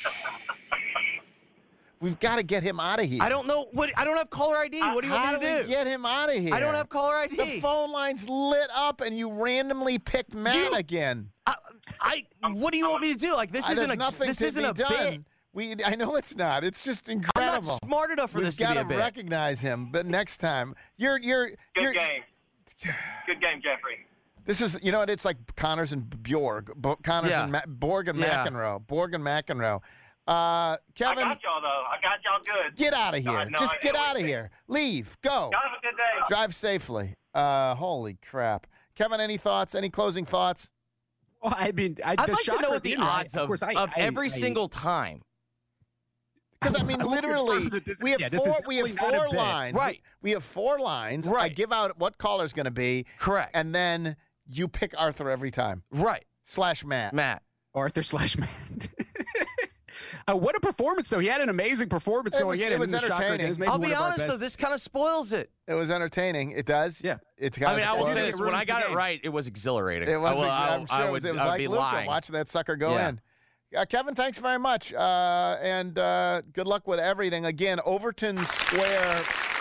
We've got to get him out of here. I don't know. What I don't have caller I D. What do you How want me do to we do? get him out of here? I don't have caller I D. The phone line's lit up, and you randomly picked Matt You- again. I, I. What do you want me to do? Like this Uh, isn't there's a. nothing This to isn't be a done. bit. We, I know it's not. It's just I'm incredible. not smart enough for We've this to be got a bit. recognize him, but next time, you're you're Good you're. game. Good game, Jeffrey. This is, you know what? It's like Connors and Bjorg, Bo- Connors Yeah. and Ma- Borg and Yeah. McEnroe, Borg and McEnroe. Uh, Kevin, I got y'all though. I got y'all good. get out of No, I here. have no Just idea get what out of you here. Leave. Go. Y'all have a good day. Drive safely. Uh, holy crap. Kevin, any thoughts? Any closing thoughts? Well, I mean, I, I'd the like to shocker know at what the end, I- odds of, course, I- of I- every I- single time. Because I mean, I won't literally, confirm that this is- we have yeah, this is four. We have definitely not four a bit. lines. Right. We, we have four lines. I Right. give out what caller's going to be. Correct. And then you pick Arthur every time. Right. Slash Matt. Matt. Arthur slash Matt. uh, what a performance, though. He had an amazing performance It going was- in. it and was then the shocker at the end entertaining. was maybe I'll one be of our honest though, best. this kind of spoils it. It was entertaining. It does? Yeah. It's I mean, I will spoil say it. this: when I ruins got the it game. right, it was exhilarating. It was. I, will, I, I'm sure I it would, was, it was I would like be Luka lying. watching that sucker go Yeah. in. Uh, Kevin, thanks very much, uh, and uh, good luck with everything. Again, Overton Square.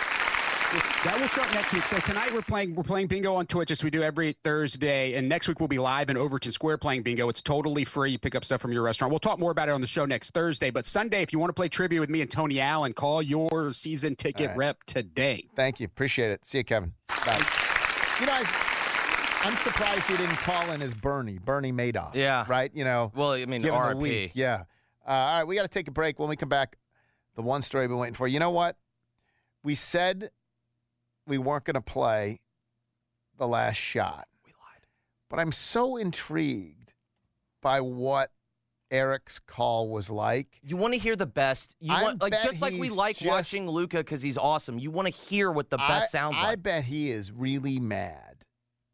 That will start next week. So tonight we're playing we're playing bingo on Twitch as we do every Thursday, and next week we'll be live in Overton Square playing bingo. It's totally free. You pick up stuff from your restaurant. We'll talk more about it on the show next Thursday. But Sunday, if you want to play trivia with me and Tony Allen, call your season ticket right. rep today. Thank you. Appreciate it. See you, Kevin. Bye. You know, I, I'm surprised he didn't call in as Bernie, Bernie Madoff. Yeah. Right? You know. Well, I mean, given R I the P. week. Yeah. Uh, all right, we got to take a break. When we come back, the one story we've been waiting for. You know what? We said we weren't going to play the last shot. We lied. But I'm so intrigued by what Eric's call was like. You want to hear the best. You I want like bet just like we he's like just- watching Luka because he's awesome. You want to hear what the best I, sounds I like. bet he is really mad.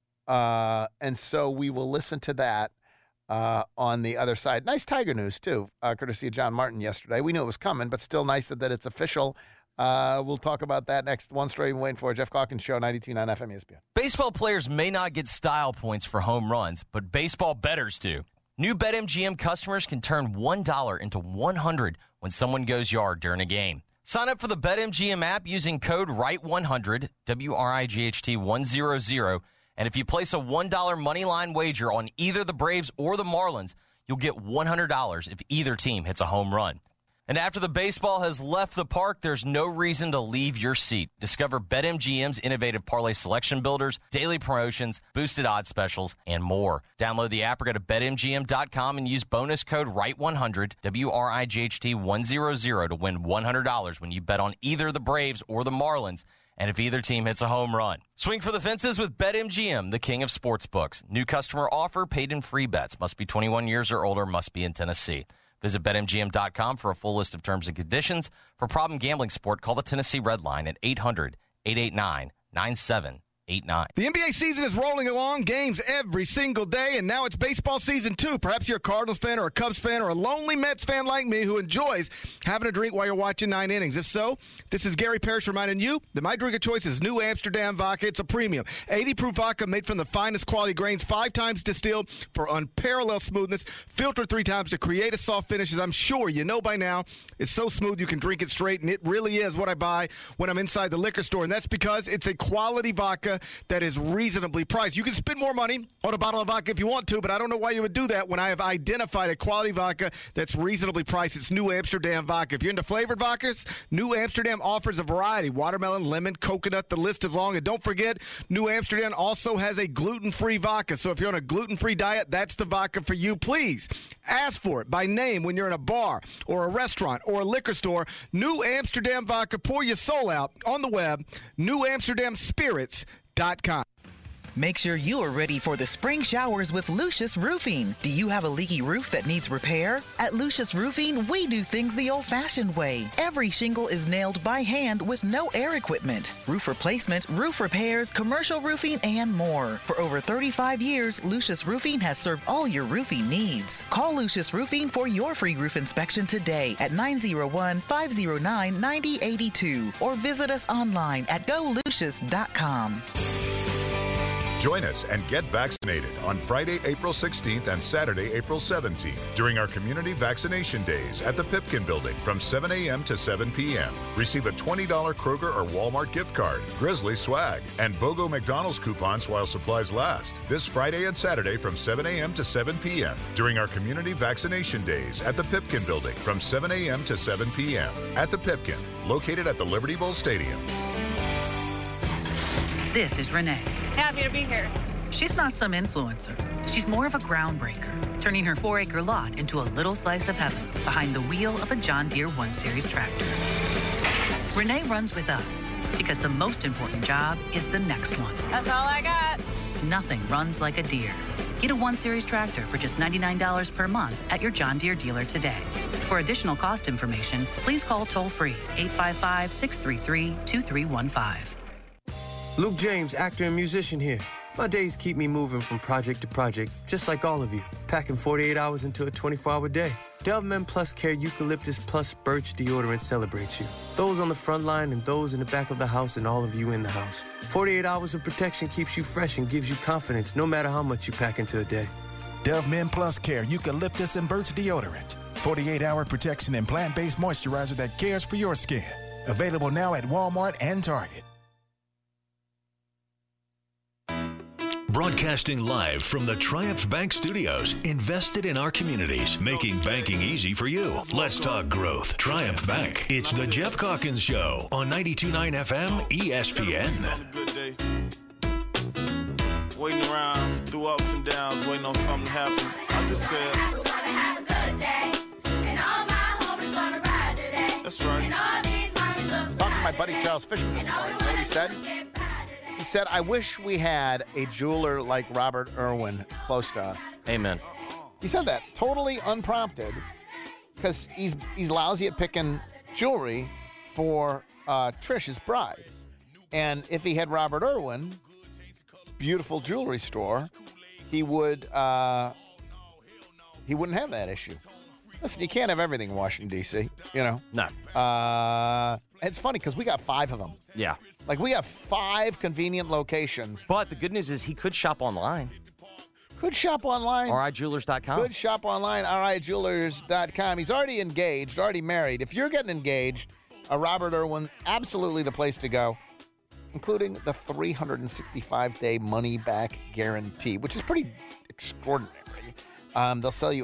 Uh, and so we will listen to that uh, on the other side. Nice Tiger news, too, uh, courtesy of John Martin yesterday. We knew it was coming, but still nice that, that it's official. Uh, we'll talk about that next. One story we're waiting for. Jeff Calkins Show, ninety-two point nine F M E S P N. Baseball players may not get style points for home runs, but baseball bettors do. New BetMGM customers can turn one dollar into one hundred when someone goes yard during a game. Sign up for the BetMGM app using code right one hundred, W R I G H T one hundred, and if you place a one dollar moneyline wager on either the Braves or the Marlins, You'll get one hundred dollars if either team hits a home run. And after the baseball has left the park, there's no reason to leave your seat. Discover BetMGM's innovative parlay selection builders, daily promotions, boosted odds specials, and more. Download the app or go to bet M G M dot com and use bonus code R I G H one hundred, W R I G H T one hundred, to win one hundred dollars when you bet on either the Braves or the Marlins, and if either team hits a home run. Swing for the fences with BetMGM, the king of sportsbooks. New customer offer, paid in free bets. Must be twenty-one years or older, must be in Tennessee. Visit bet M G M dot com for a full list of terms and conditions. For problem gambling support, call the Tennessee Red Line at eight hundred, eight eight nine, nine seven eight nine. The N B A season is rolling along, games every single day, and now it's baseball season too. Perhaps you're a Cardinals fan or a Cubs fan or a lonely Mets fan like me who enjoys having a drink while you're watching nine innings. If so, this is Gary Parrish reminding you that my drink of choice is New Amsterdam Vodka. It's a premium eighty proof vodka made from the finest quality grains, five times distilled for unparalleled smoothness, filtered three times to create a soft finish. As I'm sure you know by now, it's so smooth you can drink it straight, and it really is what I buy when I'm inside the liquor store, and that's because it's a quality vodka that is reasonably priced. You can spend more money on a bottle of vodka if you want to, but I don't know why you would do that when I have identified a quality vodka that's reasonably priced. It's New Amsterdam Vodka. If you're into flavored vodkas, New Amsterdam offers a variety: watermelon, lemon, coconut, the list is long. And don't forget, New Amsterdam also has a gluten-free vodka. So if you're on a gluten-free diet, that's the vodka for you. Please ask for it by name when you're in a bar or a restaurant or a liquor store. New Amsterdam Vodka. Pour your soul out on the web, new amsterdam spirits dot com. Make sure you are ready for the spring showers with Lucius Roofing. Do you have a leaky roof that needs repair? At Lucius Roofing, we do things the old-fashioned way. Every shingle is nailed by hand with no air equipment. Roof replacement, roof repairs, commercial roofing, and more. For over thirty-five years, Lucius Roofing has served all your roofing needs. Call Lucius Roofing for your free roof inspection today at nine oh one, five oh nine, nine oh eight two or visit us online at go lucius dot com. Join us and get vaccinated on Friday, April sixteenth and Saturday, April seventeenth during our community vaccination days at the Pipkin Building from seven a.m. to seven p.m. Receive a twenty dollars Kroger or Walmart gift card, Grizzly swag, and BOGO McDonald's coupons while supplies last. This Friday and Saturday from seven a.m. to seven p.m. during our community vaccination days at the Pipkin Building from seven a.m. to seven p.m. at the Pipkin, located at the Liberty Bowl Stadium. This is Renee. Happy to be here. She's not some influencer. She's more of a groundbreaker, turning her four-acre lot into a little slice of heaven behind the wheel of a John Deere one series tractor. Renee runs with us because the most important job is the next one. That's all I got. Nothing runs like a Deere. Get a one series tractor for just ninety-nine dollars per month at your John Deere dealer today. For additional cost information, please call toll-free eight five five, six three three, two three one five. Luke James, actor and musician here. My days keep me moving from project to project, just like all of you, packing forty-eight hours into a twenty-four hour day. Dove Men Plus Care Eucalyptus Plus Birch Deodorant celebrates you. Those on the front line and those in the back of the house and all of you in the house. forty-eight hours of protection keeps you fresh and gives you confidence no matter how much you pack into a day. Dove Men Plus Care Eucalyptus and Birch Deodorant. forty-eight hour protection and plant-based moisturizer that cares for your skin. Available now at Walmart and Target. Broadcasting live from the Triumph Bank Studios, invested in our communities, making banking easy for you. Let's talk growth. Triumph Bank. It's the Jeff Calkins Show on ninety-two point nine F M E S P N. Waiting around through ups and downs, waiting on something to happen. I just said, we're gonna have a good day, and all my homies gonna ride today. That's right. And all these mommies look Talked to my buddy Charles Fishman this morning. You know what he said? He said, I wish we had a jeweler like Robert Irwin close to us. Amen. He said that totally unprompted because he's he's lousy at picking jewelry for uh, Trish, his bride. And if he had Robert Irwin, beautiful jewelry store, he would uh, he wouldn't have that issue. Listen, you can't have everything in Washington, D C, you know? No. Uh, it's funny because we got five of them. Yeah. Like, we have five convenient locations. But the good news is he could shop online. Could shop online. R I jewelers dot com. Could shop online, R I jewelers dot com. He's already engaged, already married. If you're getting engaged, a Robert Irwin, absolutely the place to go, including the three hundred sixty-five day money-back guarantee, which is pretty extraordinary. Um, they'll sell you a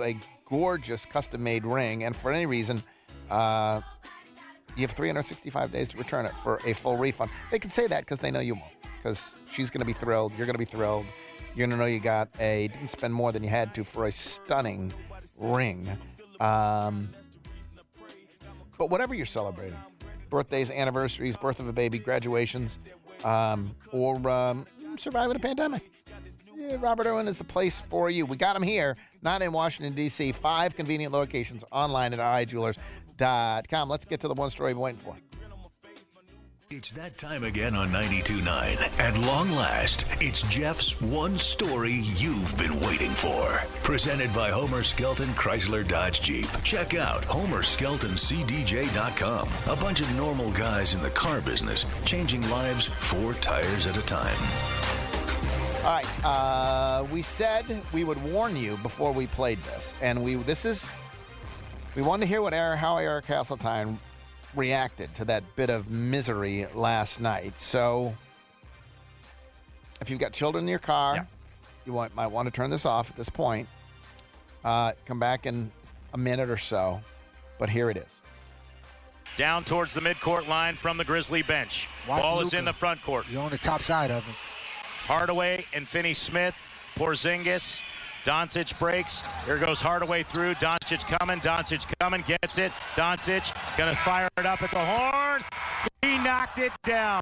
gorgeous custom-made ring, and for any reason, uh, you have three hundred sixty-five days to return it for a full refund. They can say that because they know you won't, because she's going to be thrilled. You're going to be thrilled. You're going to know you got a, didn't spend more than you had to for a stunning ring. Um, but whatever you're celebrating, birthdays, anniversaries, birth of a baby, graduations, um, or um, surviving a pandemic, yeah, Robert Irwin is the place for you. We got them here, not in Washington, D C Five convenient locations online at r i jewelers dot com. Let's get to the one story we've been waiting for. It's that time again on ninety-two point nine. At long last, it's Jeff's one story you've been waiting for. Presented by Homer Skelton Chrysler Dodge Jeep. Check out homer skelton c d j dot com. A bunch of normal guys in the car business, changing lives four tires at a time. All right, uh, we said we would warn you before we played this, and we this is we wanted to hear what Eric, how Eric Hasseltine reacted to that bit of misery last night. So, if you've got children in your car, yeah. you want, might want to turn this off at this point. Uh, come back in a minute or so, but here it is. Down towards the midcourt line from the Grizzly bench. Watch Ball Luka. is in the front court. You're on the top side of him. Hardaway and Finney-Smith, Porzingis, Doncic breaks. Here goes Hardaway through. Doncic coming. Doncic coming. Gets it. Doncic going to fire it up at the horn. He knocked it down.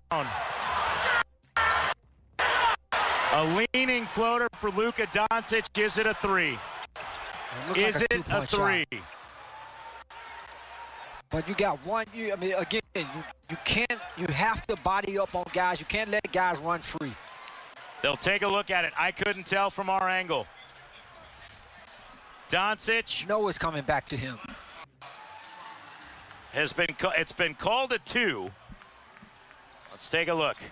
A leaning floater for Luka Doncic. Is it a three? It Is like a it a three? Shot. But you got one. You, I mean, again, you, you can't. You have to body up on guys. You can't let guys run free. They'll take a look at it. I couldn't tell from our angle. Doncic. Noah's coming back to him. Has been it's been called a two. Let's take a look.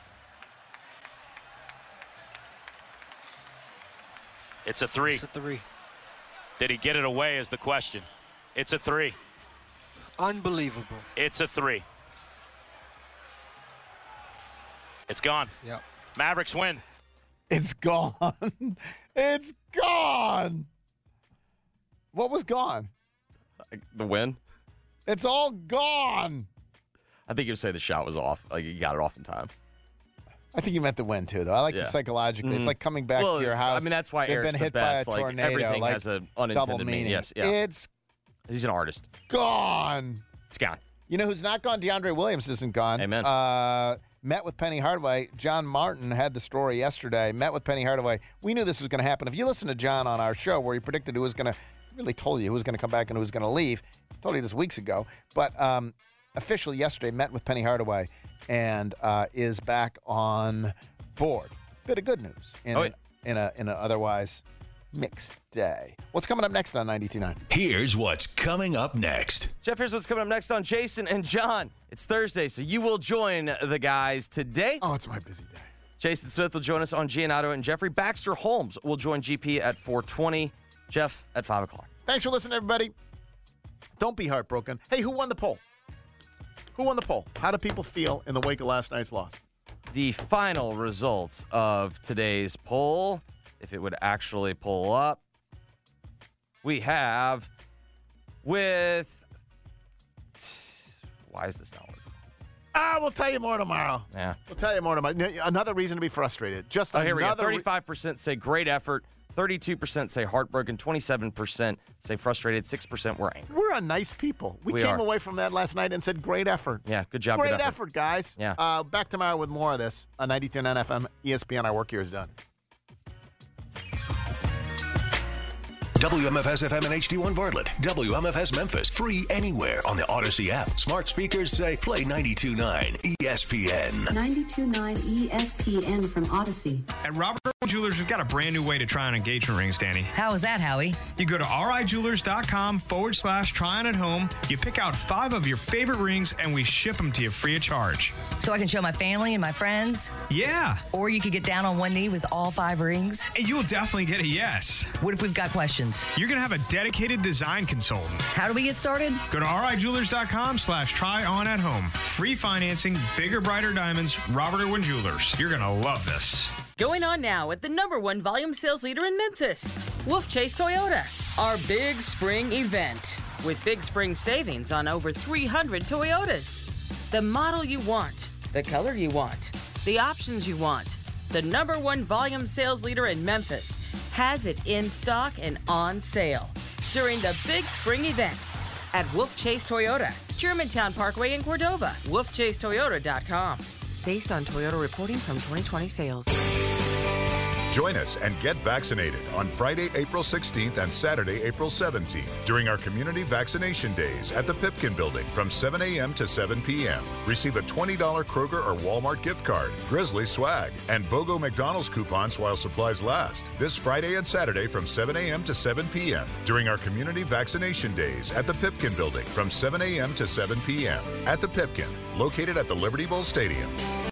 It's a three. It's a three. Did he get it away is the question. It's a three. Unbelievable. It's a three. It's gone. Yep. Mavericks win. It's gone. It's gone. What was gone? The win. It's all gone. I think you'd say the shot was off. Like, you got it off in time. I think you meant the win, too, though. I like Yeah. the psychologically. Mhm. It's like coming back Well, to your house. I mean, that's why They've Eric's been the hit best. by a Like, tornado. everything like, has an double unintended meaning. meaning. Yes, yeah. It's He's an artist. gone. It's gone. You know who's not gone? DeAndre Williams isn't gone. Amen. Uh, met with Penny Hardaway. John Martin had the story yesterday. Met with Penny Hardaway. We knew this was going to happen. If you listen to John on our show where he predicted who was going to, really told you who was going to come back and who was going to leave. Told you this weeks ago. But um, officially yesterday met with Penny Hardaway and uh, is back on board. Bit of good news in, Oh, an, in a in an otherwise mixed day. What's coming up next on ninety-two point nine? Here's what's coming up next. Jeff, here's what's coming up next on Jason and John. It's Thursday, so you will join the guys today. Oh, it's my busy day. Jason Smith will join us on Giannato and Jeffrey. Baxter Holmes will join G P at four twenty. Jeff at five o'clock. Thanks for listening, everybody. Don't be heartbroken. Hey, who won the poll? Who won the poll? How do people feel in the wake of last night's loss? The final results of today's poll, if it would actually pull up, we have with... Why is this not working? Ah, we'll tell you more tomorrow. Yeah. We'll tell you more tomorrow. Another reason to be frustrated. Just Oh, here we go. another re- thirty-five percent say great effort. thirty-two percent say heartbroken. twenty-seven percent say frustrated. six percent were angry. We're a nice people. We, We came are. away from that last night and said, great effort. Yeah, good job. Great good effort. effort, guys. Yeah. Uh, back tomorrow with more of this on ninety-two point nine F M, E S P N. Our work here is done. W M F S F M and H D one Bartlett. W M F S Memphis. Free anywhere on the Odyssey app. Smart speakers say play ninety-two point nine E S P N. ninety-two point nine E S P N from Odyssey. At Robert Irwin Jewelers, we've got a brand new way to try on engagement rings, Danny. How is that, Howie? You go to rijewelers.com forward slash try on at home. You pick out five of your favorite rings, and we ship them to you free of charge. So I can show my family and my friends? Yeah. Or you could get down on one knee with all five rings? And you'll definitely get a yes. What if we've got questions? You're going to have a dedicated design consultant. How do we get started? Go to rijewelers.com slash try on at home. Free financing, bigger, brighter diamonds, Robert Irwin Jewelers. You're going to love this. Going on now at the number one volume sales leader in Memphis, Wolf Chase Toyota. Our big spring event with big spring savings on over three hundred Toyotas. The model you want, the color you want, the options you want. The number one volume sales leader in Memphis has it in stock and on sale during the big spring event at Wolf Chase Toyota, Germantown Parkway in Cordova. wolf chase toyota dot com. Based on Toyota reporting from twenty twenty sales. Join us and get vaccinated on Friday, April sixteenth and Saturday, April seventeenth during our community vaccination days at the Pipkin Building from seven a.m. to seven p.m. Receive a twenty dollars Kroger or Walmart gift card, Grizzly swag, and BOGO McDonald's coupons while supplies last. This Friday and Saturday from seven a.m. to seven p.m. during our community vaccination days at the Pipkin Building from seven a.m. to seven p.m. at the Pipkin, located at the Liberty Bowl Stadium.